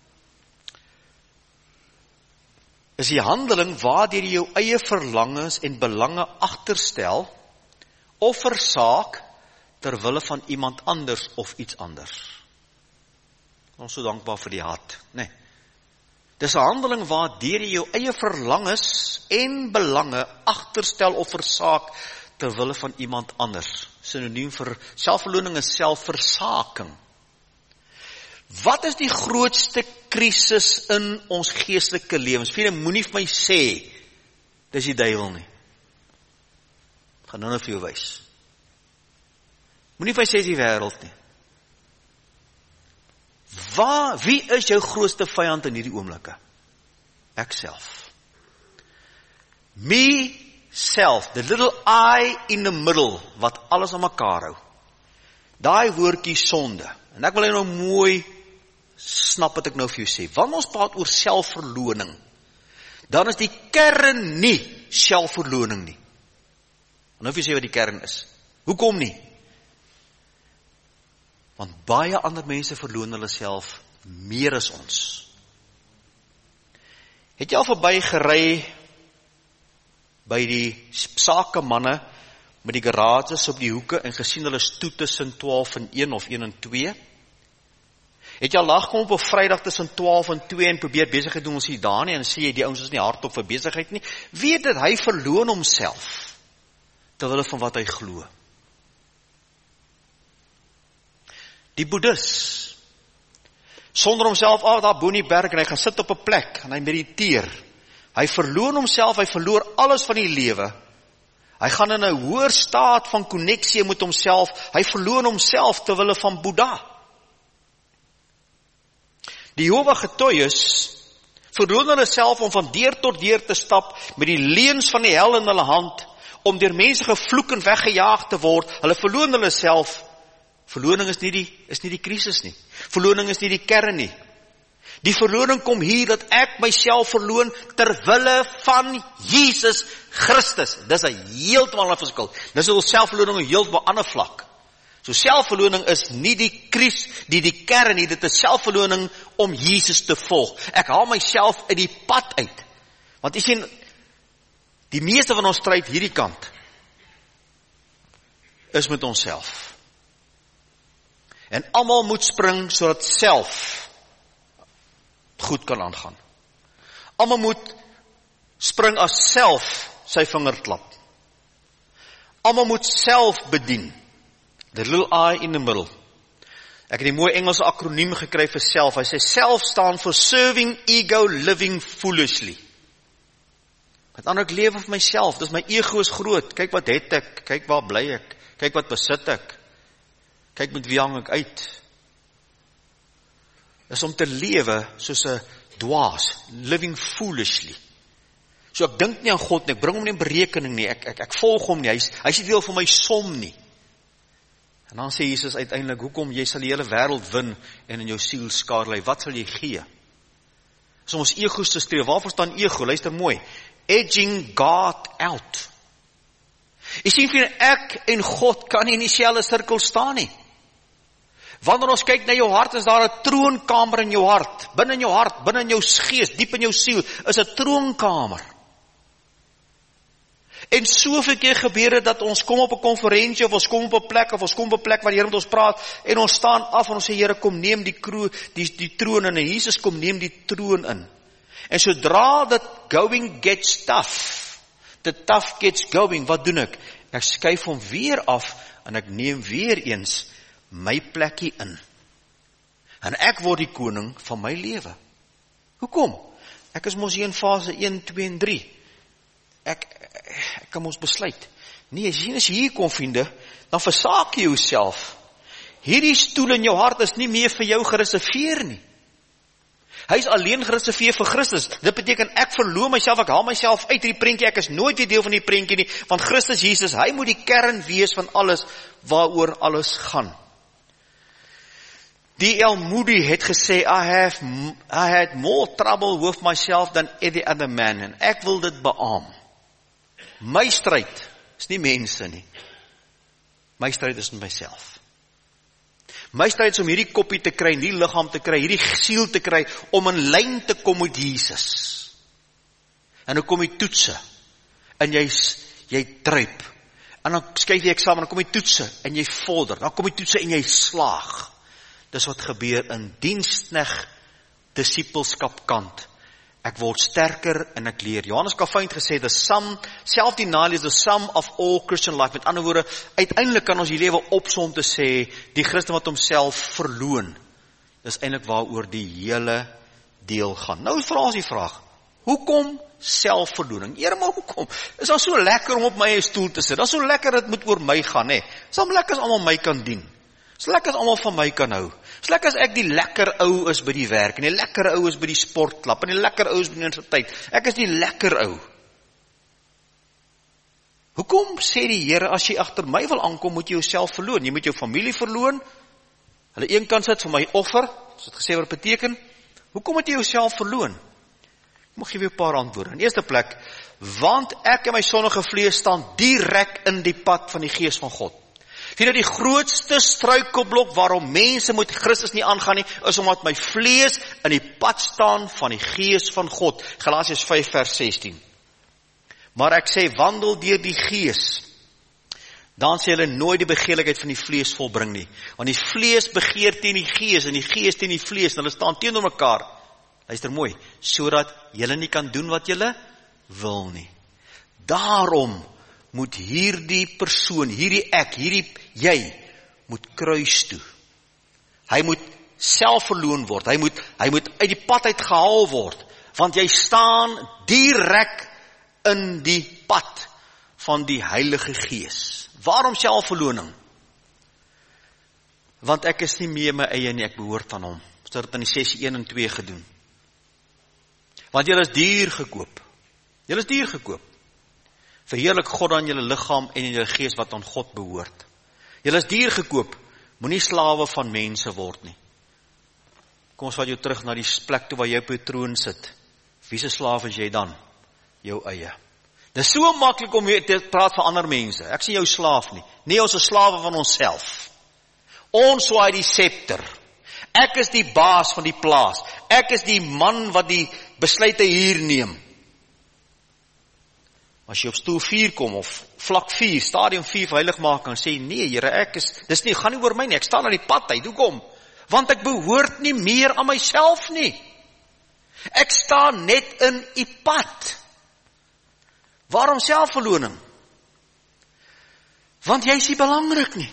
is die handeling waardeur jy jou eie verlangens en belange agterstel of versaak ter wille van iemand anders of iets anders. Ons so dankbaar vir die hart, nee. Dis 'n handeling waardeur jy jou eie verlangens en belange agterstel of versaak ter wille van iemand anders. Sinoniem vir selfverloning is selfversaking. Wat is die grootste krisis in ons geestelike lewens? Vriende, moenie vir my sê, dis die duiwel nie. Ek gaan nou vir jou wys. Moenie vir my sê, dis die wêreld nie. Wie is jou grootste vyand in hierdie oomblikke? Ek self. Me, self, the little I in the middle, wat alles aan mekaar hou. Daai woordjie sonde. En ek wil nou mooi snap wat ek nou vir jou sê. Wanneer ons praat oor selfverloning, dan is die kern nie selfverloning nie. En nou vir jy sê wat die kern is. Hoekom nie? Want baie ander mense verloon hulle self meer as ons. Het jy al verby gery by die sakemanne met die garages op die hoeke en gesien hulle stoet tussen 12 en 1 of 1 en 2? Het jy al lag kom op 'n Vrydag tussen 12 en 2 en probeer besigheid doen ons hier daar nie en sê jy die ouens is nie hardop vir besigheid nie? Weet dit hy verloon homself terwyl van wat hy glo. Die Boeddhis, sonder homself af daar bo in die berg en hy gaan sit op 'n plek en hy mediteer. Hy verloon homself, hy verloor alles van die lewe. Hy gaan in 'n hoër staat van koneksie met homself. Hy verloon homself ter wille van Boeddha. Die Jehovah getuies verloon hulle self om van deur tot deur te stap met die leuns van die hel in hulle hand, om deur mense gevloek en weggejaag te word. Hulle verloon hulle self. Verloning is nie die krisis nie. Verloning is nie die kern nie. Die verloning kom hier dat ek myself verloon ter wille van Jesus Christus. Dis 'n heeltemal 'n verskil. Dis 'n selfverloning op 'n heeltemal ander vlak. So selfverloning is nie die kern nie, dit is selfverloning om Jesus te volg. Ek haal myself uit die pad uit. Want jy sien, die meeste van ons stryd hierdie kant is met onsself. En almal moet spring sodat self goed kan aangaan. Almal moet spring as self sy vinger klap. Almal moet self bedien. The little I in the middle. Ek het die mooi Engelse akroniem gekry vir self. Hy sê self staan for serving, ego, living foolishly. Met ander ek lewe vir myself. Dis my ego is groot. Kyk wat het ek, kyk waar bly ek, kyk wat besit ek. Kyk met wie hang ek uit. Is om te lewe soos 'n dwaas, living foolishly. So ek dink nie aan God nie, ek bring hom nie in berekening nie, ek volg hom nie, hy is nie deel van my som nie. En dan sê Jesus uiteindelik, hoekom jy sal die hele wêreld win en in jou siel skade ly, wat sal jy gee? Is om ons egos te streef. Waarvoor staan ego? Luister mooi. Edging God out. Jy sien vir ek en God kan nie in dieselfde sirkel staan nie. Wanneer ons kyk na jou hart, is daar 'n troonkamer in jou hart. Binne in jou hart, binne in jou gees, diep in jou siel, is 'n troonkamer. En soveel keer gebeur dit dat ons kom op 'n konferensie, of ons kom op 'n plek, of ons kom op 'n plek waar die Here met ons praat, en ons staan af en ons sê, Here, kom neem die troon in, en Jesus kom neem die troon in. En sodra dat going gets tough, the tough gets going, wat doen ek? Ek skuif hom weer af, en ek neem weer eens my plekkie in. En ek word die koning van my lewe. Hoekom? Ek is mos hier in fase 1, 2 en 3. Ek kan ons besluit. Nee, as jy hier kom, vriende, dan versaak jy jouself. Hierdie stoel in jou hart is nie meer vir jou gereserveer nie. Hy is alleen gereserveer vir Christus. Dit beteken ek verloor myself, ek haal myself uit die prentjie, ek is nooit weer deel van die prentjie nie, want Christus Jesus, hy moet die kern wees van alles waaroor alles gaan. D.L. Moody het gesê, I had more trouble with myself than any other man, en ek wil dit beamoen. My stryd is nie mense nie. My stryd is met myself. My stryd is om hierdie koppie te kry, hierdie liggaam te kry, hierdie siel te kry, om in lyn te kom met Jesus. En dan kom die toetse, en jy druip, en dan skryf jy eksamen, dan kom die toetse, en jy vorder, dan kom die toetse, en jy slaag. Dis wat gebeur in diensknegt disipelskap kant. Ek word sterker en ek leer. Johannes Calvin het gesê, self-denial is the sum of all Christian life. Met ander woorde, uiteindelik kan ons die lewe opsom te sê, die Christen wat homself verloon. Dis eintlik waaroor die hele deel gaan. Nou vra ons die vraag, hoekom selfverloning? Here, maar hoekom? Is dan so lekker om op my stoel te sit? Dat is so lekker, dit moet oor my gaan, hè? Is dan lekker as almal my kan dien? Is lekker as almal van my kan hou? Is lekker as ek die lekker ou is by die werk, en die lekker ou is by die sportklub, en die lekker ou is by die universiteit. Ek is die lekker ou. Hoekom sê die Here, as jy agter my wil aankom, moet jy jouself verloon? Jy moet jou familie verloon. Hulle een kant sit vir my offer, as het gesê wat beteken. Hoekom moet jy jouself verloon? Ek mag gee jou 'n paar antwoorde. In eerste plek, want ek en my sondige vlees staan direk in die pad van die Gees van God. Vind die grootste struikelblok waarom mense moet Christus nie aangaan nie, is omdat my vlees in die pad staan van die Gees van God. Galasiërs 5 vers 16. Maar ek sê, wandel deur die Gees, dan sê hulle nooit die begeerlikheid van die vlees volbring nie. Want die vlees begeer teen die Gees, en die Gees teen die vlees, en hulle staan teenoor mekaar. Luister mooi, sodat julle nie kan doen wat julle wil nie. Daarom moet hierdie persoon, hierdie ek, hierdie jy, moet kruis toe. Hy moet self verloon word, hy moet uit die pad uit gehaal word, want jy staan direk in die pad van die Heilige Gees. Waarom selfverloning? Want ek is nie meer my eie nie, ek behoort aan hom. Ons het dit in die sessie 1 en 2 gedoen. Want julle is duur gekoop. Julle is duur gekoop. Verheerlik God aan julle liggaam en in julle gees wat aan God behoort. Julle is duur gekoop, moenie slawe van mense word nie. Kom ons vat jou terug na die plek toe waar jy op jou troon sit. Wie se slaaf is jy dan? Jou eie. Dit is so maklik om te praat van ander mense. Ek sien jou slaaf nie. Nee, ons is slawe van onsself. Ons swaai die scepter. Ek is die baas van die plaas. Ek is die man wat die besluite hier neem. As jy op stoel 4 kom, of vlak 4, stadium 4 heiligmaking, sê, nee, Here, dis nie, gaan nie oor my nie, ek staan aan die pad uit, hoekom? Want ek behoort nie meer aan myself nie. Ek staan net in die pad. Waarom selfverloning? Want jy is nie belangrik nie.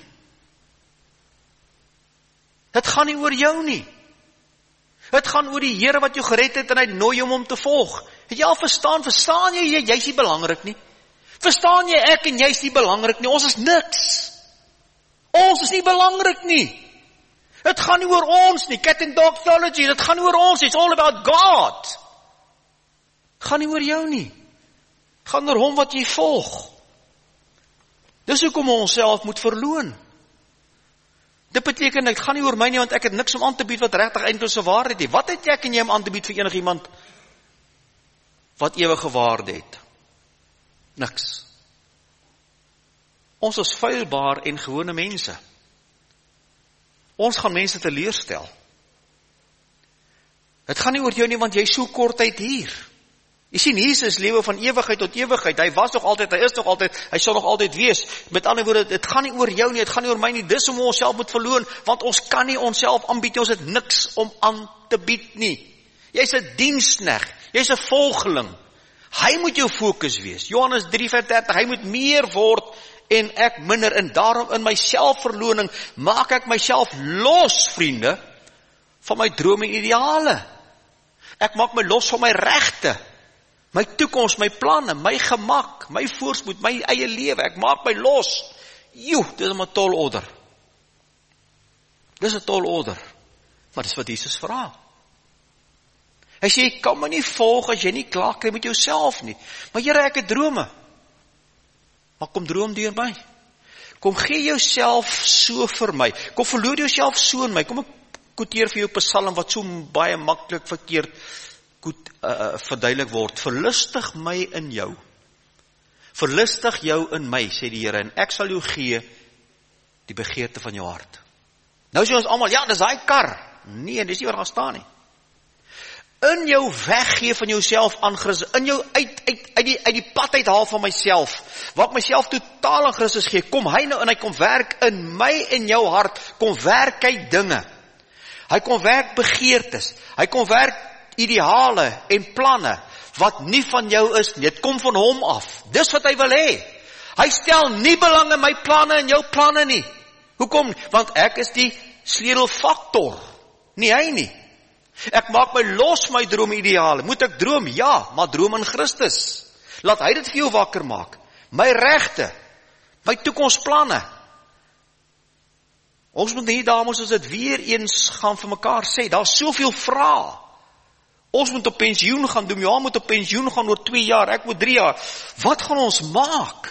Het gaan nie oor jou nie. Het gaan oor die Here wat jou gered het en hy nooi jou om te volg. Het jy al verstaan jy is nie belangrik nie. Verstaan jy ek en jy is nie belangrik nie. Ons is niks. Ons is nie belangrik nie. Het gaan nie oor ons nie. Cat and dog theology, het gaan nie oor ons. It's all about God. Het gaan nie oor jou nie. Het gaan oor hom wat jy volg. Dis hoekom ons self moet verloon. Dit beteken, dit gaan nie oor my nie, want ek het niks om aan te bied wat regtig eindelose waarde het nie. Wat het ek en jy om aan te bied vir enigiemand wat ewige waarde het? Niks. Ons is feilbaar en gewone mense. Ons gaan mense teleurstel. Het gaan nie oor jou nie, want jy is so kort tyd hier. Jy sien, Jesus lewe van ewigheid tot ewigheid. Hy was nog altyd, hy is nog altyd, hy sal nog altyd wees. Met ander woorde, dit gaan nie oor jou nie, dit gaan nie oor my nie. Dis om ons self moet verloon, want ons kan nie onsself aanbied nie. Ons het niks om aan te bied nie. Jy's 'n diensknegt, jy's 'n volgeling. Hy moet jou fokus wees. Johannes 3:30, hy moet meer word en ek minder. En daarom in my selfverloning maak ek myself los, vriende, van my drome en ideale. Ek maak my los van my regte. My toekoms, my planne, my gemak, my voorspoed, my eie lewe, ek maak my los. Dit is 'n tall order. Dis 'n tall order. Maar dis wat Jesus vra. Hy sê, jy kan my nie volg as jy nie klaar kry met jouself nie. Maar Here, ek het drome. Maar kom droom deur my. Kom gee jouself so vir my. Kom verloor jouself so in my. Kom ek quoteer vir jou Psalm wat so baie maklik verkeerd verduidelik word. Verlustig my in jou. Verlustig jou in my, sê die Here, en ek sal jou gee die begeerte van jou hart. Nou sê ons almal, ja, dis daai kar. Nee, dis nie waar gaan staan nie. in jou weggee van jouself aan Christus, in jou uit die pad uithaal van myself, waar ek myself totaal aan Christus gee, kom hy nou en hy kom werk in my en jou hart, kom werk hy dinge. Hy kom werk begeertes, hy kom werk ideale en planne, wat nie van jou is nie, dit kom van hom af. Dis wat hy wil hê. Hy stel nie belang in my planne en jou planne nie. Hoekom? Want ek is die sleutelfaktor, nie hy nie. Ek maak my los my droomideale. Moet ek droom? Ja, maar droom in Christus. Laat hy dit vir jou wakker maak. My regte, my toekomsplanne. Ons moet nie, dames, as dit weer eens gaan vir mekaar sê, daar is soveel vrae. Ons moet op pensioen gaan doen, ja, moet op pensioen gaan oor 2 jaar, ek moet 3 jaar. Wat gaan ons maak?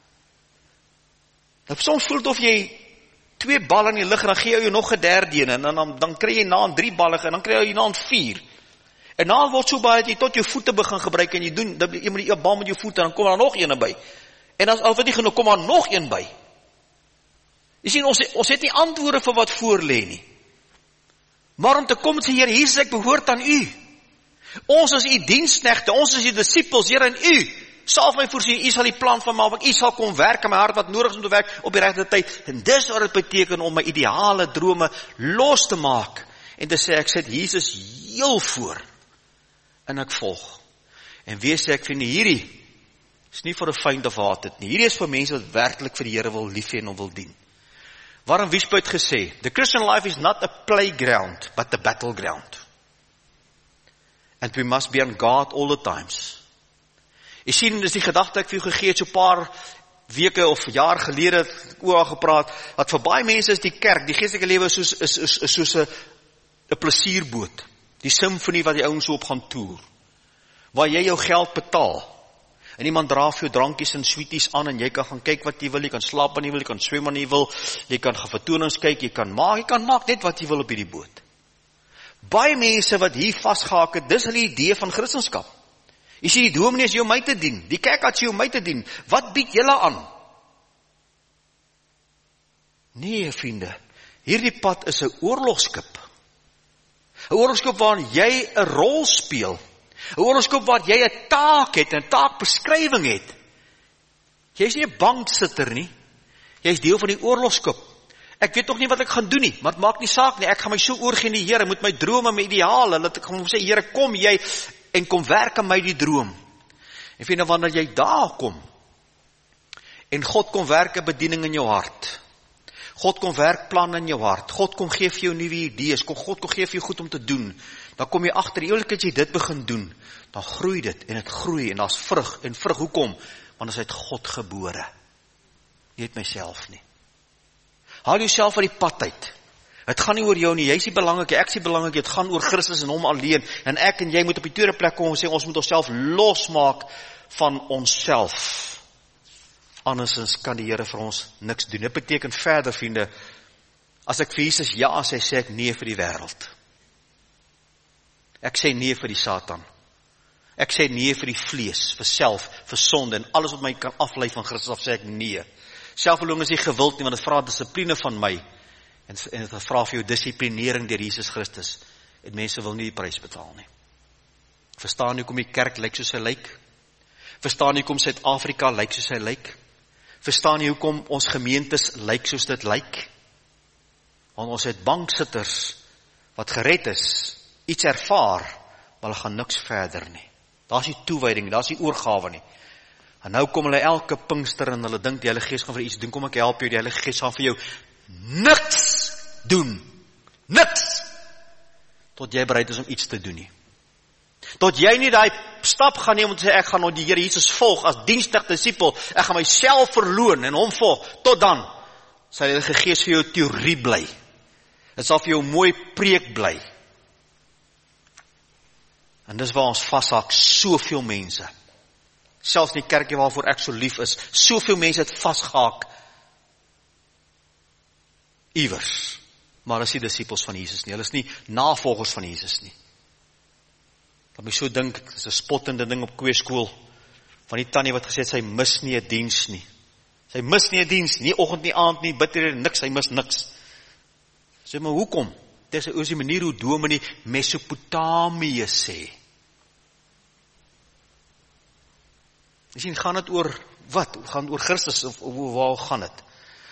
Soms voel het of jy 2 balle in die lug, en dan gee jy nog 'n derde een, en dan kry jy na 3 balle, en dan kry jy na 4. En na word so baie, dat jy tot jou voete begin gebruik, en jy doen, jy moet die bal met jou voete, en dan kom daar nog een by. En as al wat nie genoeg, kom daar nog een by. Jy sien, ons het nie antwoorde vir wat voor lê nie. Maar om te kom en sê, Here, hier is ek behoort aan u. Ons is u diensknegte, ons is u disippels, Here, en u sal my voorsien, u sal die plan van my maak, u sal kom werk in my hart wat nodig is om te werk op die regte tyd. En dis wat dit beteken om my ideale drome los te maak en te sê, ek sit Jesus heel voor en ek volg. En wees ek vind hierdie is nie vir 'n find of hated nie. Hierdie is vir mense wat werklik vir die Here wil lief hê en hom wil dien. Warren Wiersbe het gesê, the Christian life is not a playground, but a battleground. And we must be on guard all the times. Jy sien, dis die gedagte ek vir jou gegee het, so paar weke of jaar gelede oor gepraat, dat vir baie mense is die kerk, die geestelike lewe is soos 'n plesierboot, die symfonie wat die ouens so op gaan toer, waar jy jou geld betaal, en iemand dra vir jou drankies en sweeties aan, en jy kan gaan kyk wat jy wil, jy kan slaap wat jy wil, jy kan swem wat jy wil, jy kan gaan vertonings kyk, jy kan maak net wat jy wil op hierdie boot. Baie mense wat hier vastgehaak het, dis hulle idee van Christendom. Jy sê, die dominee is jou my te dien, die kerk het jou my te dien, wat bied julle aan? Nee, vriende, hierdie pad is 'n oorlogskip. 'n Oorlogskip waarin jy 'n rol speel. 'n Oorlogskip waar jy 'n taak het, 'n taakbeskrywing het. Jy is nie 'n banksitter nie. Jy is deel van die oorlogskip. Ek weet nog nie wat ek gaan doen nie, maar het maak nie saak nie. Ek gaan my so oorgee aan die Here met my drome, my ideale, dat ek gaan hom sê, Here, kom jy en kom werk aan my die droom. En vind wanneer jy daar kom, en God kom werk 'n bediening in jou hart. God kom werk plan in jou hart. God kom gee vir jou nuwe idees. God kom gee vir jou goed om te doen. Dan kom jy agter, die oomblik as jy dit begin doen, dan groei dit en dit groei en daar's vrug. En vrug, hoekom? Want is uit God gebore. Nie uit myself nie. Haal jouself uit die pad uit. Het gaan nie oor jou nie, jy is nie belangrik, ek is nie belangrik, het gaan oor Christus en hom alleen. En ek en jy moet op die tweede plek kom en sê, ons moet onsself losmaak van onsself. Andersins kan die Here vir ons niks doen. Dit beteken verder, vriende, as ek vir Jesus ja sê ek nee vir die wêreld. Ek sê nee vir die Satan. Ek sê nee vir die vlees, vir self, vir sonde en alles wat my kan aflei van Christus af, sê ek nee. Selfverloochening is nie gewild nie, want dit vra dissipline van my. En dit vra vir jou dissiplinering deur Jesus Christus. En mense wil nie die prys betaal nie. Verstaan nie hoekom die kerk lyk soos hy lyk? Verstaan nie hoekom Suid-Afrika lyk soos hy lyk? Verstaan nie hoekom ons gemeentes lyk soos dit lyk? Want ons het banksitters wat gered is, iets ervaar, maar hulle gaan niks verder nie. Daar is die toewyding, daar is die oorgawe nie. En nou kom hulle elke Pinkster en hulle dink die Heilige Gees gaan vir iets doen, kom ek help jou, die Heilige Gees gaan vir jou niks doen. Niks. Tot jy bereid is om iets te doen nie. Tot jy nie daai stap gaan neem om te sê, ek gaan nou die Here Jesus volg as dienstig disipel, ek gaan myself verloon en hom volg, tot dan sal die Heilige Gees vir jou teorie bly. Dit sal vir jou mooi preek bly. En dis waar ons vashak, soveel mense. Selfs in die kerkie waarvoor ek so lief is, soveel mense het vastgehaak iewers. Maar hulle is nie disciples van Jesus nie, hulle is nie navolgers van Jesus nie. Dat my so dink, dit is 'n spottende ding op kweeskool, van die tannie wat gesê het, sy mis nie 'n diens nie. Sy mis nie 'n diens, nie oggend nie, aand nie, bid nie, niks, sy mis niks. Sê maar, hoekom? Dit is die manier hoe Dominee Mesopotamië sê. Jy sien, gaan het oor wat? Gaan het oor Christus, of waar gaan het?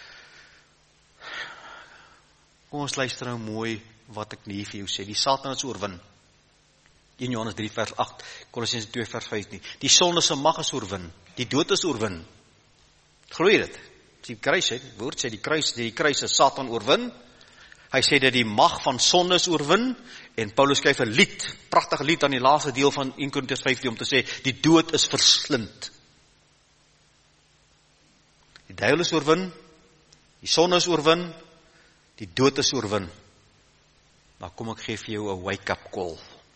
Kom ons luister nou mooi wat ek nie vir jou sê. Die Satan is oorwin. 1 Johannes 3 vers 8, Kolossense 2 vers 15. Die sonde se mag is oorwin. Die dood is oorwin. Glo jy dit? Die kruis, die woord sê die kruis is Satan oorwin. Hy sê dat die mag van sonde is oorwin. En Paulus skryf 'n lied, pragtige lied aan die laaste deel van 1 Korintiërs 15 om te sê, die dood is verslind. Die duiwel is oorwin, die sonde is oorwin, die dood is oorwin. Maar kom ek gee vir jou 'n wake-up call.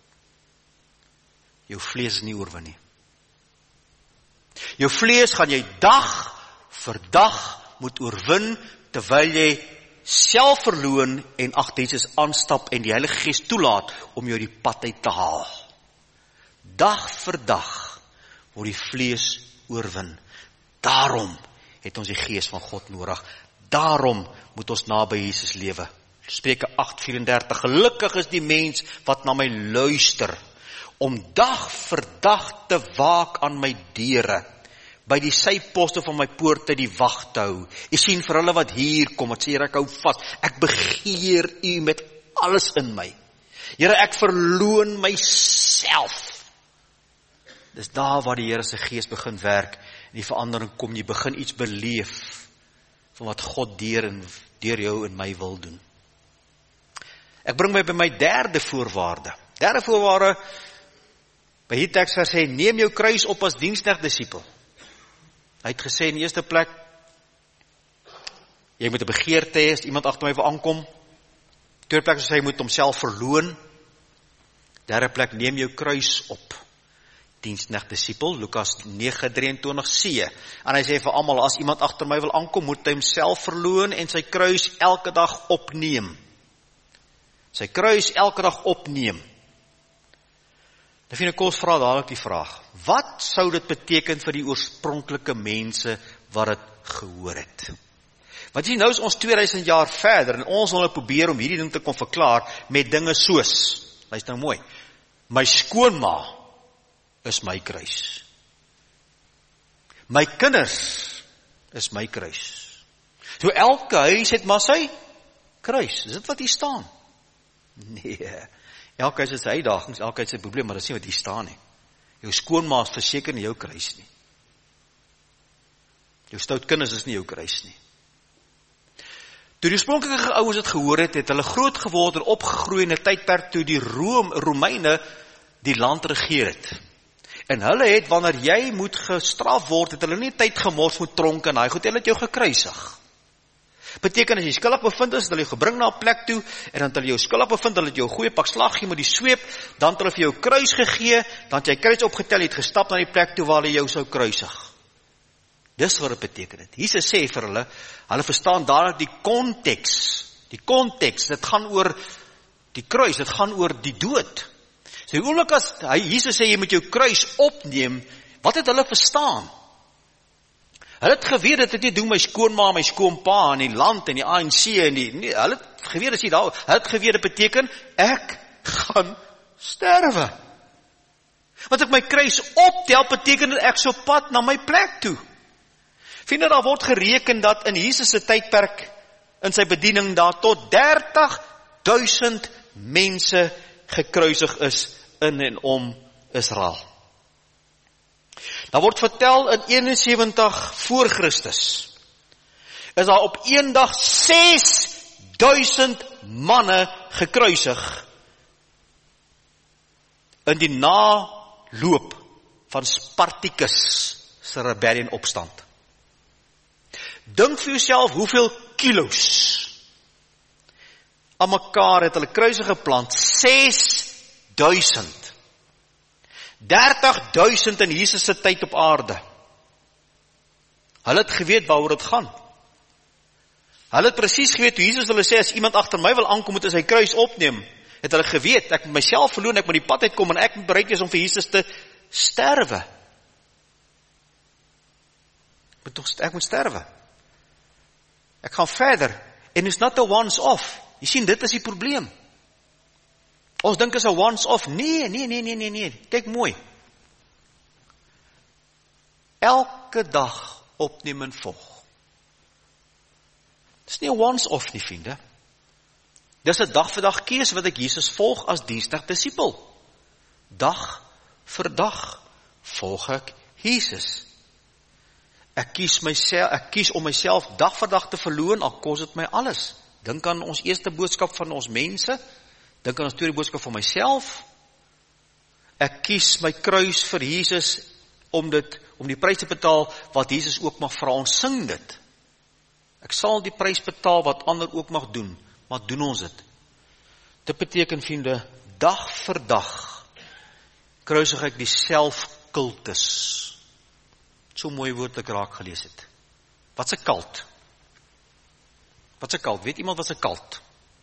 Jou vlees is nie oorwin nie. Jou vlees gaan jy dag vir dag moet oorwin, terwyl jy selfverloon en agter Jesus aanstap en die Heilige Gees toelaat om jou die pad uit te haal. Dag vir dag word die vlees oorwin. Daarom het ons die Gees van God nodig. Daarom moet ons naby Jesus lewe. Spreuke 8:34, gelukkig is die mens wat na my luister, om dag vir dag te waak aan my deure, by die syposte van my poorte die wag te hou. Jy sien, vir hulle wat hier kom, wat sê, Here, ek hou vas, ek begeer u met alles in my. Here, ek verloon myself. Dis daar waar die Here se Gees begin werk, en die verandering kom, jy begin iets beleef, van wat God deur jou en my wil doen. Ek bring my by my derde voorwaarde. Derde voorwaarde, by hierdie teksvers sê, neem jou kruis op as diensknegt disipel. Hy het gesê in die eerste plek, jy moet 'n begeerte hê, as iemand agter my wil aankom. Tweede plek sê hy moet homself verloon. Derde plek, neem jou kruis op. Diensknegt disipel, Lukas 9:23c. En hy sê vir almal, as iemand agter my wil aankom, moet hy homself verloon en sy kruis elke dag opneem. Sy kruis elke dag opneem. Dan vind ek ons vra dadelik die vraag, wat sou dit beteken vir die oorspronklike mense wat dit gehoor het? Want jy nou is ons 2000 jaar verder en ons wil probeer om hierdie ding te kon verklaar met dinge soos, luister nou mooi, my skoonma is my kruis. My kinders is my kruis. So elke huis het maar sy kruis. Is dit wat hier staan? Nee. Elke huis het sy uitdagings, elke huis het sy probleem, maar dit is nie wat hier staan nie. Jou skoonma is verseker nie jou kruis nie. Jou stout kinders is nie jou kruis nie. Toe die oorspronklike ouens het gehoor het hulle groot geword en opgegroei in 'n tydperk toe die Romeine die land regeer het. En hulle het, wanneer jy moet gestraf word, het hulle nie tyd gemors met tronke en hulle het jou gekruisig. Beteken as jy skuldig bevind is, het hulle jou gebring na 'n plek toe, en dan het hulle jou skuldig bevind, hulle het jou 'n goeie pak slag gegee met die sweep, dan het hulle vir jou kruis gegee, dan het jy kruis opgetel, jy het gestap na die plek toe waar hulle jou sou kruisig. Dis wat dit beteken het. Jesus sê vir hulle verstaan dadelik die konteks, dit gaan oor die kruis, dit gaan oor die dood. So die oomblik as Jesus sê jy moet jou kruis opneem, wat het hulle verstaan? Hulle het geweet dat dit nie doen my skoonma, my skoonpa en die land en die ANC en hulle het geweet as jy daar, hulle het geweet dit beteken ek gaan sterwe. Want ek my kruis optel beteken dat ek so pad na my plek toe. Vriende, daar word gereken dat in Jesus se tydperk in sy bediening daar tot 30.000 mense gekruisig is in en om Israel. Daar word vertel in 71 voor Christus is daar op een dag 6.000 manne gekruisig in die naloop van Spartacus se rebellion opstand. Dink vir jouself hoeveel kilos aan mekaar het hulle kruise geplant. 6.000. 30.000 in Jesus se tyd op aarde. Hulle het geweet waaroor dit gaan. Hulle het presies geweet hoe Jesus hulle sê, as iemand agter my wil aankom, moet hy sy kruis opneem. Het hulle geweet, ek moet myself verloon, ek moet die pad uitkom en ek moet bereid wees om vir Jesus te sterwe. Ek moet sterwe. Ek gaan verder. En it's not a once off. Jy sien, dit is die probleem. Ons dink is 'n once off. Nee. Kyk mooi. Elke dag opneem en volg. Dis nie 'n once off nie, vriende. Dis 'n dag vir dag keuse wat ek Jesus volg as dienstig disipel. Dag vir dag volg ek Jesus. Ek kies om myself dag vir dag te verloon, al kos dit my alles. Dink aan ons eerste boodskap van ons mense. Dink aan ons tweede boodskap van myself. Ek kies my kruis vir Jesus om die prys te betaal wat Jesus ook mag vra. Ons sing dit. Ek sal die prys betaal wat ander ook mag doen, maar doen ons dit? Dit beteken, vriende, dag vir dag kruisig ek die selfkultus. So mooi woord ek raak gelees het. Wat 'n kult? Wat 'n kult? Weet iemand wat 'n kult?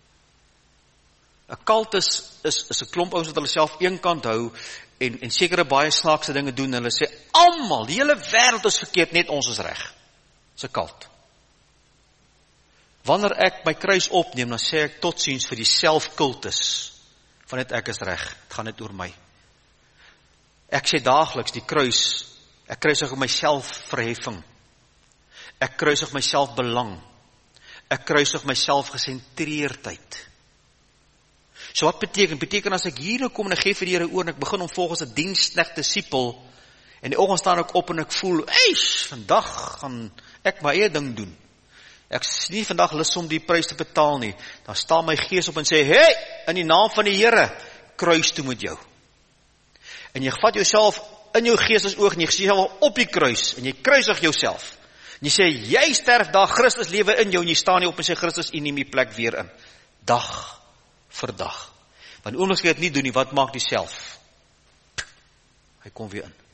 'n Kult is 'n klomp ouens wat hulle self eenkant hou en sekere baie snaakse dinge doen. Hulle sê almal, die hele wêreld is verkeerd, net ons is reg. Dis 'n kult. Wanneer ek my kruis opneem, dan sê ek totsiens vir die selfkultus van net ek is reg. Dit gaan net oor my. Ek sê daagliks die kruis. Ek kruisig myself verheffing. Ek kruisig myself belang. Ek kruisig myself gesentreerdheid. So wat beteken? Beteken as ek hier kom en ek gee vir die Here oor en ek begin om volgens 'n diensknegt disipel en die oggend staan ek op en ek voel, vandag gaan ek my eie ding doen. Ek is nie vandag lus om die prys te betaal nie. Dan staan my gees op en sê, hey, in die naam van die Here, kruis toe met jou. En jy vat jouself in jou geestesoog en jy sê jou op die kruis en jy kruisig jouself. En jy sê, jy sterf daar, Christus lewe in jou en jy staan nie op en sê, Christus, u neem die plek weer in. Dag vir dag. Want oomblik as jy dit nie doen nie, wat maak die self? Hy kom weer in.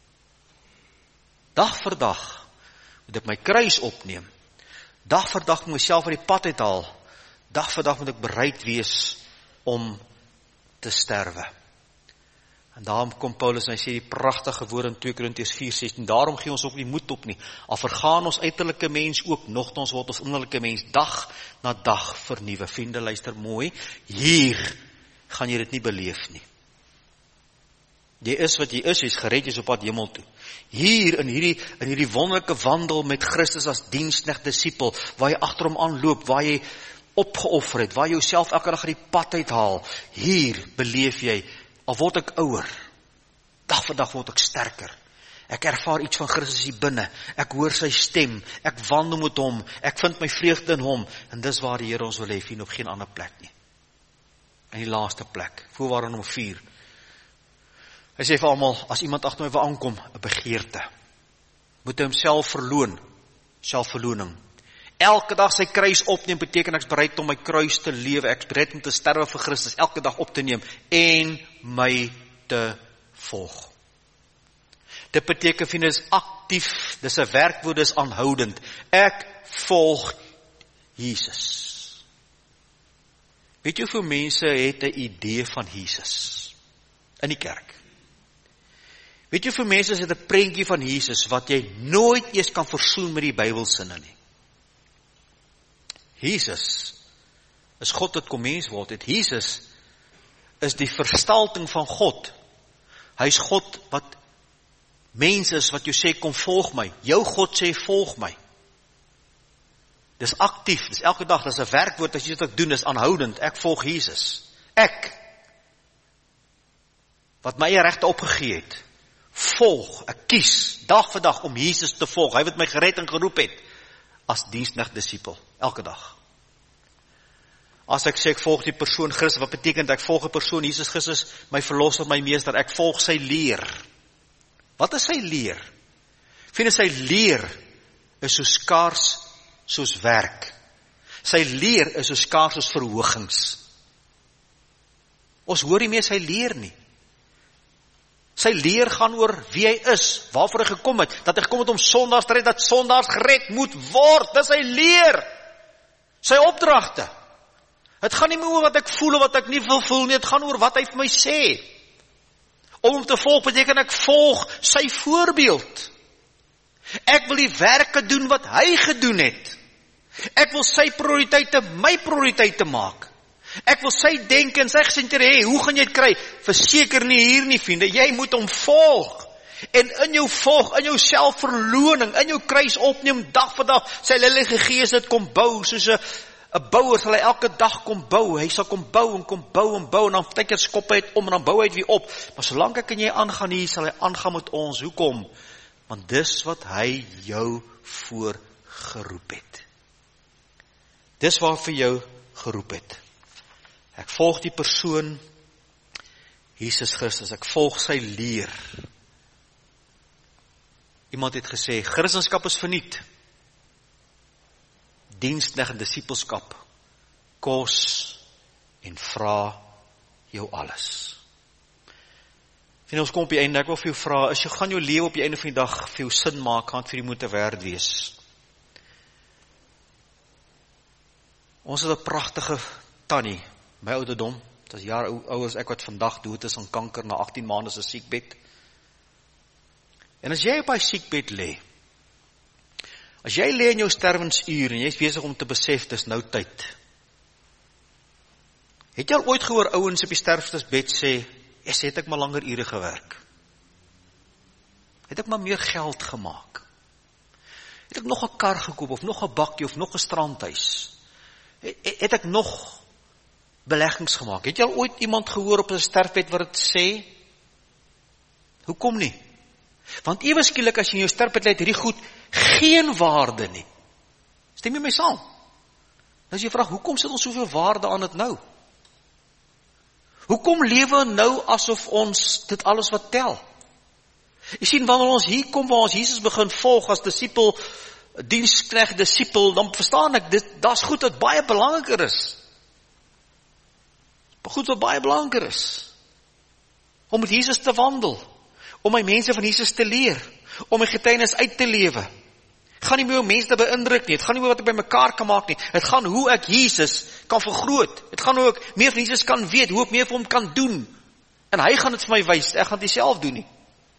Dag vir dag moet ek my kruis opneem. Dag vir dag moet ek myself uit die pad uithaal. Dag vir dag moet ek bereid wees om te sterwe. En daarom kom Paulus en hy sê die pragtige woord in 2 Korintiërs 4:16, daarom gee ons ook nie moed op nie, al vergaan ons uiterlike mens ook, nogtans word ons innerlike mens dag na dag vernuwe. Vriende, luister mooi, hier gaan jy dit nie beleef nie. Jy is wat jy is gered, jy is op pad hemel toe. Hier in hierdie wonderlike wandel met Christus as diensknegt disipel, waar jy agter hom aanloop, waar jy opgeoffer het, waar jy jouself elke dag uit die pad uithaal, hier beleef jy, al word ek ouer, dag vir dag word ek sterker. Ek ervaar iets van Christus hier binne. Ek hoor sy stem. Ek wandel met hom. Ek vind my vreugde in hom. En dis waar die Here ons wil hê, op geen ander plek nie. En die laaste plek, voorwaarde nommer 4. Hy sê vir almal, as iemand agter my wil aankom, 'n begeerte. Moet hy homself verloon. Selfverloning. Elke dag sy kruis opneem, beteken ek is bereid om my kruis te lewe. Ek is bereid om te sterwe vir Christus, elke dag op te neem en my te volg. Dit beteken, vriende, is aktief, dis 'n werkwoord, dis aanhoudend. Ek volg Jesus. Weet jy hoeveel mense het 'n idee van Jesus in die kerk? Weet jy hoeveel mense het 'n prentjie van Jesus wat jy nooit eers kan versoen met die Bybelsinne nie? Jesus is God wat kom mens word het. Jesus is die verstalting van God. Hy is God wat mens is, wat jou sê, kom volg my. Jou God sê, volg my. Dis aktief, dis elke dag, dis 'n werkwoord, as jy dit doen, dis aanhoudend. Ek volg Jesus. Ek, wat my eie regte opgegee het, volg, ek kies, dag vir dag, om Jesus te volg. Hy wat my gered en geroep het, as diensknegt disipel, elke dag. As ek sê ek volg die persoon Christus, wat beteken dat ek volg die persoon Jesus Christus, my verlosser, my meester, ek volg sy leer. Wat is sy leer? Vind sy leer is so skaars soos werk. Sy leer is so skaars soos verhogings. Ons hoor nie meer sy leer nie. Sy leer gaan oor wie hy is, waarvoor hy gekom het, dat hy gekom het om sondaars te red, dat sondaars gered moet word. Dis sy leer. Sy opdragte. Het gaan nie meer oor wat ek voel of wat ek nie wil voel nie, het gaan oor wat hy vir my sê. Om hom te volg beteken ek volg sy voorbeeld. Ek wil die werke doen wat hy gedoen het. Ek wil sy prioriteite my prioriteite maak. Ek wil sy denke en sy gesindhede hê. Hoe gaan jy dit kry? Verseker nie hier nie, vriende. Jy moet hom volg. En in jou volg, in jou selfverloning, in jou kruis opneem, dag vir dag, sy Heilige Gees dit kom bou, soos 'n bouer sal hy elke dag kom bou. Hy sal kom bou en kom bou en bou, en dan partykeer skop hy dit om, en dan bou hy dit weer op. Maar solank ek en jy aangaan hier, sal hy aangaan met ons. Hoekom? Want dis wat hy jou voor geroep het. Dis waar vir jou geroep het. Ek volg die persoon, Jesus Christus, ek volg sy leer. Iemand het gesê, Christendom is verniet. Diensknegt en disipelskap kos en vra jou alles. En ons kom op die einde, ek wil vir jou vra, gaan jou lewe op die einde van die dag vir jou sin maak, gaan het vir die moeite werd wees. Ons het 'n pragtige tannie, my ouderdom, dit is jare ouer as ek wat vandag dood is aan kanker na 18 maande se siekbed. En as jy op hy siekbed lê, as jy lê in jou sterwensuur en jy is besig om te besef, dis nou tyd. Het jy al ooit gehoor ouens op die sterftesbed sê, het ek maar langer ure gewerk? Het ek maar meer geld gemaak? Het ek nog 'n kar gekoop, of nog 'n bakkie, of nog 'n strandhuis? Het ek nog beleggings gemaak? Het jy al ooit iemand gehoor op 'n sterfbed wat dit sê? Hoekom nie? Want ewe skielik as jy in jou sterfbed lê, het hierdie goed geen waarde nie. Stem jy my saam? Nou as jy vra, hoekom sit ons soveel waarde aan dit nou? Hoekom lewe nou asof ons dit alles wat tel? Jy sien, wanneer ons hier kom, waar ons Jesus begin volg as disipel, diensknegt, disipel, dan verstaan ek, dat's goed wat baie belangriker is. Goed wat baie belangriker is. Om met Jesus te wandel, om my mense van Jesus te leer, om my getuienis uit te lewe. Het gaan nie meer om mense te beïndruk nie, het gaan nie meer wat ek by mekaar kan maak nie, het gaan hoe ek Jesus kan vergroot, het gaan hoe ek meer van Jesus kan weet, hoe ek meer vir hom kan doen, en hy gaan dit vir my wys, ek gaan dit self doen nie.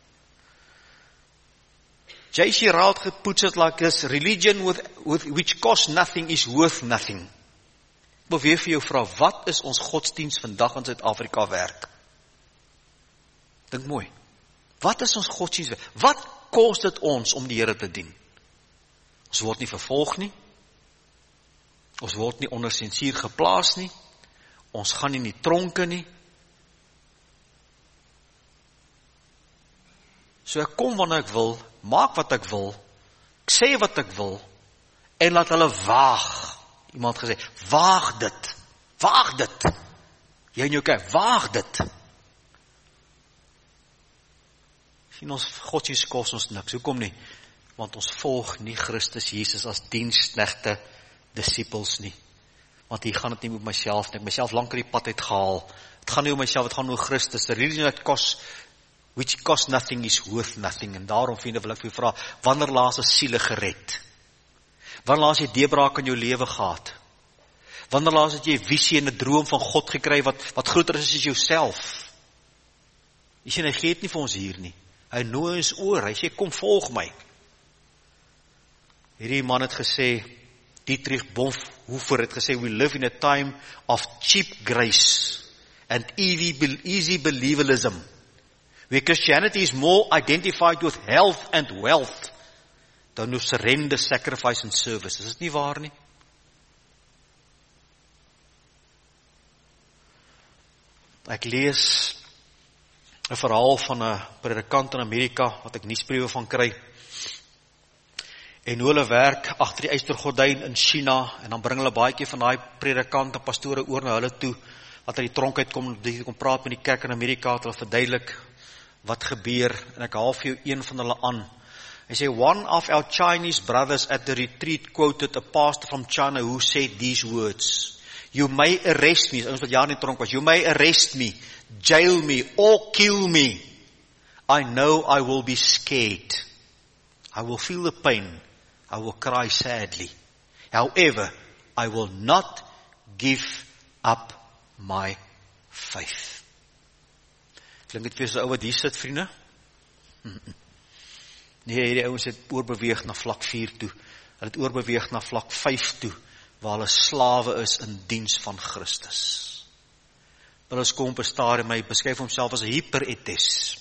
J.C. Ryle gepoets het like this, religion which costs nothing is worth nothing. Ek wil weer vir jou vra, wat is ons godsdienst vandag in Suid-Afrika werk? Dink mooi. Wat is ons godsdienst? Wat kos dit ons om die Here te dien? Ons word nie vervolg nie. Ons word nie onder sensuur geplaas nie. Ons gaan nie in die tronke nie. So ek kom wanneer ek wil, maak wat ek wil, ek sê wat ek wil, en laat hulle waag. Iemand gesê, waag dit. Jy en jou kyk, waag dit. Sien, ons godsdienst kos ons niks, hoekom nie? Want ons volg nie Christus Jesus as diensknegte, disciples nie. Want hier gaan het nie met myself, ek myself lank in die pad uitgehaal. Het gaan nie om myself, het gaan oor Christus. The religion that costs, which costs nothing is worth nothing. En daarom, vriende, wil ek vir jou vra, wanneer laas is siele gered? Wanneer laas jy deurbraak in jou lewe gehad? Wanneer laas het jy 'n visie en 'n droom van God gekry wat groter is as jouself? Jy sien, hy gee dit nie vir ons hier nie. Hy nooi ons oor, hy sê, kom volg my. Hierdie man het gesê, Dietrich Bonhoeffer het gesê, we live in a time of cheap grace and easy believalism, where Christianity is more identified with health and wealth than with surrender, sacrifice and service. Is dit nie waar nie? Ek lees 'n verhaal van 'n predikant in Amerika, wat ek nuusbriewe van kry, en hoe hulle werk agter die ystergordyn in China, en dan bring hulle baie keer van daai predikante, pastore oor na hulle toe, wat uit die tronk uitkom, die kom praat met die kerk in Amerika, het hulle verduidelik wat gebeur, en ek haal vir jou een van hulle aan. Hy sê, one of our Chinese brothers at the retreat quoted a pastor from China who said these words, you may arrest me, ons wat jaar in die tronk was, you may arrest me, jail me, or kill me. I know I will be scared. I will feel the pain. I will cry sadly. However, I will not give up my faith. Klink dit vir so ou wat hier sit, vriende? Nee, die ouens het oorbeweeg na vlak 4 toe. Hulle het oorbeweeg na vlak 5 toe. waar hulle slawe is in diens van Christus. Paulus kom op 'n stadium, hy beskryf homself as 'n hyperetes.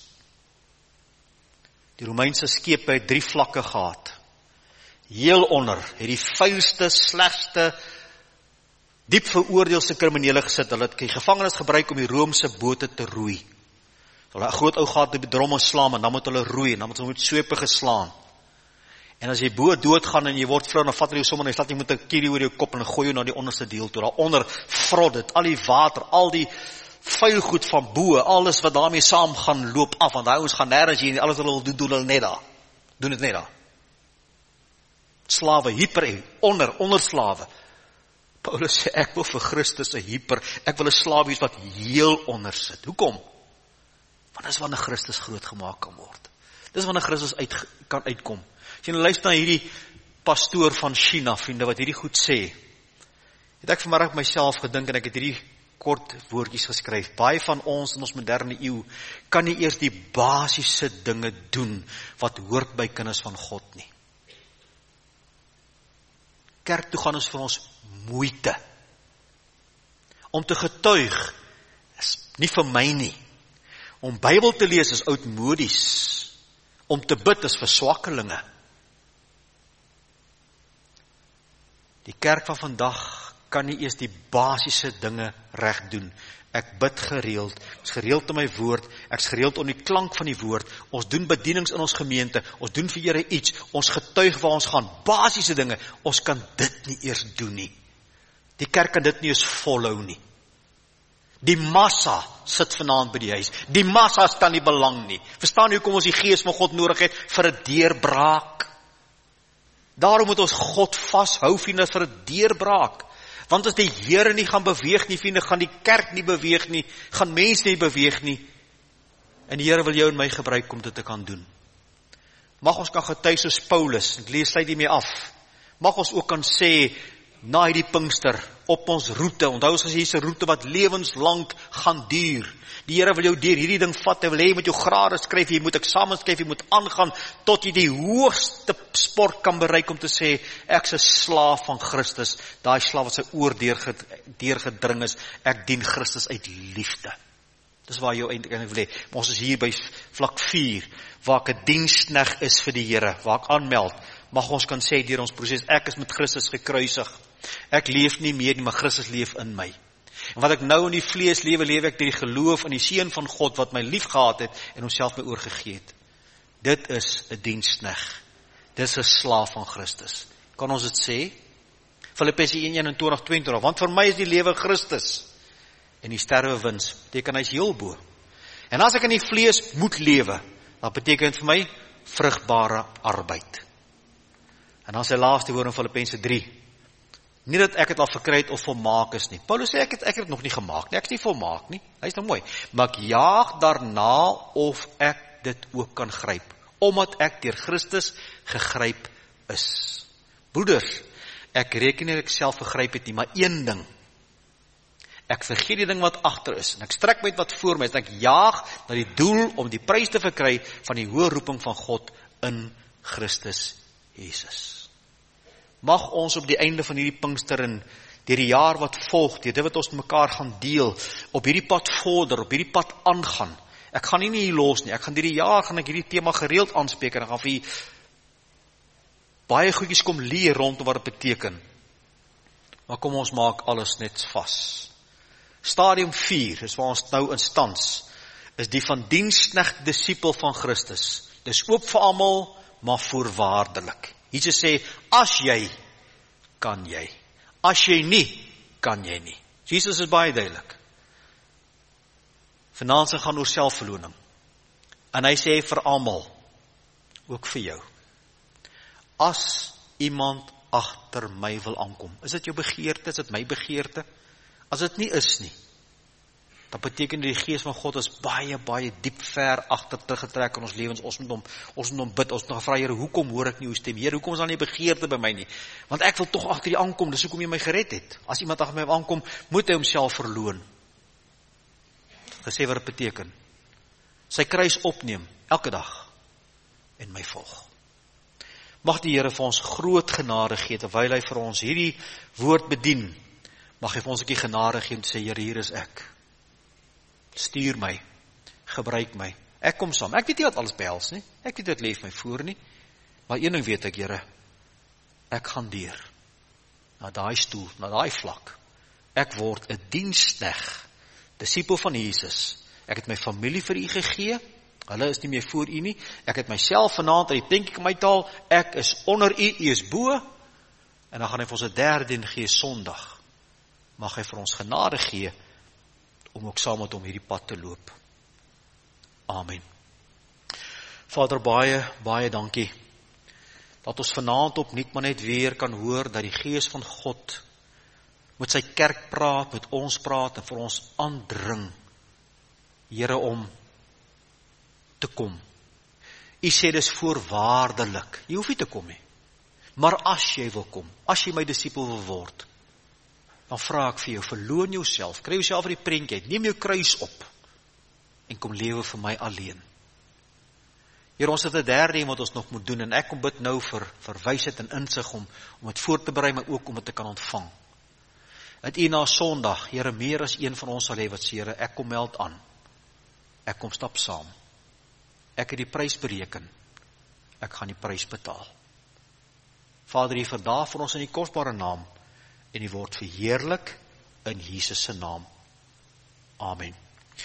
Die Romeinse skepe het 3 vlakke gehad. Heel onder het die vuilste, slegste, diep veroordeelde kriminele gesit. Hulle het die gevangenes gebruik om die Romeinse bote te roei. Hulle 'n groot ou gehad met dromme slaan, en dan moet hulle roei, en dan moet hulle met swepe geslaan. En as jy boot doodgaan en jy word vrou, dan vat hulle jou sommer en jy slaat jy met 'n kierie oor jou kop en gooi jou na die onderste deel toe. Daaronder vrot dit, al die water, al die vuil goed van bo, alles wat daarmee saam gaan loop af, want daai ouens gaan nêrens hier, alles wat hulle doen hulle net daar. Doen dit net daar. Slawe, hyper, onderslawe. Paulus sê, ek wil vir Christus 'n hyper, ek wil 'n slaaf wees wat heel onder sit. Hoekom? Want dis wanneer Christus groot gemaak kan word. Dis wanneer Christus kan uitkom. As jy nou luister na hierdie pastoor van China, vriende, wat hierdie goed sê, het ek vanmiddag myself gedink en ek het hierdie kort woordjies geskryf. Baie van ons in ons moderne eeu kan nie eers die basiese dinge doen wat hoort by kinders van God nie. Kerk toe gaan ons vir ons moeite. Om te getuig is nie vir my nie. Om Bybel te lees is oudmodies. Om te bid is vir swakkelinge. Die kerk van vandag kan nie eers die basiese dinge reg doen. Ek bid gereeld, ek is gereeld in my woord, ek is gereeld onder die klank van die woord, ons doen bedienings in ons gemeente, ons doen vir Here iets, ons getuig waar ons gaan, basiese dinge, ons kan dit nie eers doen nie. Die kerk kan dit nie eens volhou nie. Die massa sit vanaand by die huis, die massa staan nie belang nie. Verstaan jy hoekom ons die Gees van God nodig het vir 'n deurbraak? Daarom moet ons God vashou, vriende, vir 'n deurbraak. Want as die Here nie gaan beweeg nie, vriende, gaan die kerk nie beweeg nie, gaan mense nie beweeg nie. En die Here wil jou en my gebruik om dit te kan doen. Mag ons kan getuig soos Paulus, ek lees sluit hiermee af. Mag ons ook kan sê, na hierdie Pinkster, op ons roete, onthou ons gesê, hier's 'n roete wat lewenslang gaan duur. Die Here wil jou deur hierdie ding vat, hy wil hê jy moet jou grade skryf, jy moet eksamens skryf, jy moet aangaan, tot jy die hoogste sport kan bereik om te sê, ek's 'n slaaf van Christus, daai slaaf wat sy oor deurgedring is, ek dien Christus uit liefde. Dis waar jou eintlik wil hê. Maar ons is hier by vlak 4, waar ek 'n diensknegt is vir die Here, waar ek aanmeld, mag ons kan sê deur ons proses, ek is met Christus gekruisig. Ek leef nie meer nie, maar Christus leef in my. En wat ek nou in die vlees lewe, leef ek deur die geloof in die Seun van God, wat my lief gehad het, en homself my oorgegee het. Dit is 'n diensknegt. Dit is 'n slaaf van Christus. Kan ons dit sê? Filippense 1:21-22, want vir my is die lewe Christus, en die sterwe wins, beteken hy is heel bo. En as ek in die vlees moet lewe, dan beteken dit vir my vrugbare arbeid. En dan sy laaste woord in Filippense 3, nie dat ek het al verkry het of volmaak is nie. Paulus sê, ek het het nog nie gemaak nie, ek is nie volmaak nie, hy is nou mooi, maar ek jaag daarna of ek dit ook kan gryp, omdat ek deur Christus gegryp is. Broeders, ek reken nie dat ek self gegryp het nie, maar een ding, ek vergeet die ding wat agter is, en ek strek met wat voor my is, en ek jaag na die doel om die prys te verkry van die hoë roeping van God in Christus Jesus. Mag ons op die einde van hierdie Pinkster en deur die jaar wat volg, deur dit wat ons met mekaar gaan deel, op hierdie pad vorder, op hierdie pad aangaan. Ek gaan nie hier los nie, ek gaan hierdie jaar gaan ek hierdie tema gereeld aanspreek en ek gaan vir baie goedjies kom leer rondom wat dit beteken. Maar kom ons maak alles net vas. Stadium 4 is waar ons nou in stans, is die van diensknegt disipel van Christus. Dis oop vir almal, maar voorwaardelik. Jesus sê, as jy, kan jy. As jy nie, kan jy nie. Jesus is baie duidelik. Vanaand se gaan oor selfverloning. En hy sê vir almal, ook vir jou. As iemand agter my wil aankom, is dit jou begeerte, is dit my begeerte? As dit nie is nie, dan beteken die Gees van God is baie, baie diep ver agter teruggetrek in ons lewens. Ons moet hom bid, ons moet nog vra, Here, hoekom hoor ek nie uw stem? Here, hoekom is daar nie begeerte by my nie? Want ek wil tog agter die aankom, dis hoekom jy my gered het. As iemand agter my aankom, moet hy homself verloon. Gesê wat dit beteken. Sy kruis opneem, elke dag, en my volg. Mag die Here vir ons groot genade gee, terwyl hy vir ons hierdie woord bedien. Mag hy vir ons 'n bietjie genade gee en sê, Here, hier is ek. Stuur my, gebruik my. Ek kom saam. Ek weet nie wat alles behels nie. Ek weet wat lê vir my voor nie. Maar een ding weet ek, Here, ek gaan deur na daai stoel, na daai vlak. Ek word 'n diensknegt, disipel van Jesus. Ek het my familie vir u gegee. Hulle is nie meer voor u nie. Ek het myself vanaand uit die prentjie kom uithaal. Ek is onder u, u is bo. En dan gaan hy vir ons 'n derde ding gee, Sondag. Mag hy vir ons genade gee om ook saam met hom hierdie pad te loop. Amen. Vader, baie dankie dat ons vanaand opnuut maar net weer kan hoor dat die Gees van God met sy kerk praat, met ons praat en vir ons aandring, Here, om te kom. U sê dis voorwaardelik. Jy hoef nie te kom nie. Maar as jy wil kom, as jy my disipel wil word, dan vra ek vir jou, verloon jouself, kry jouself uit die prentjie uit, neem jou kruis op en kom lewe vir my alleen. Here, ons het 'n derde ding wat ons nog moet doen en ek kom bid nou vir wysheid en insig om dit voor te berei, maar ook om dit te kan ontvang. Dat u na Sondag, Here, meer as een van ons sal hê wat sê, Here, ek kom meld aan. Ek kom stap saam. Ek het die prys bereken. Ek gaan die prys betaal. Vader, U verdaag vir ons in die kosbare naam en U word verheerlik in Jesus se naam. Amen.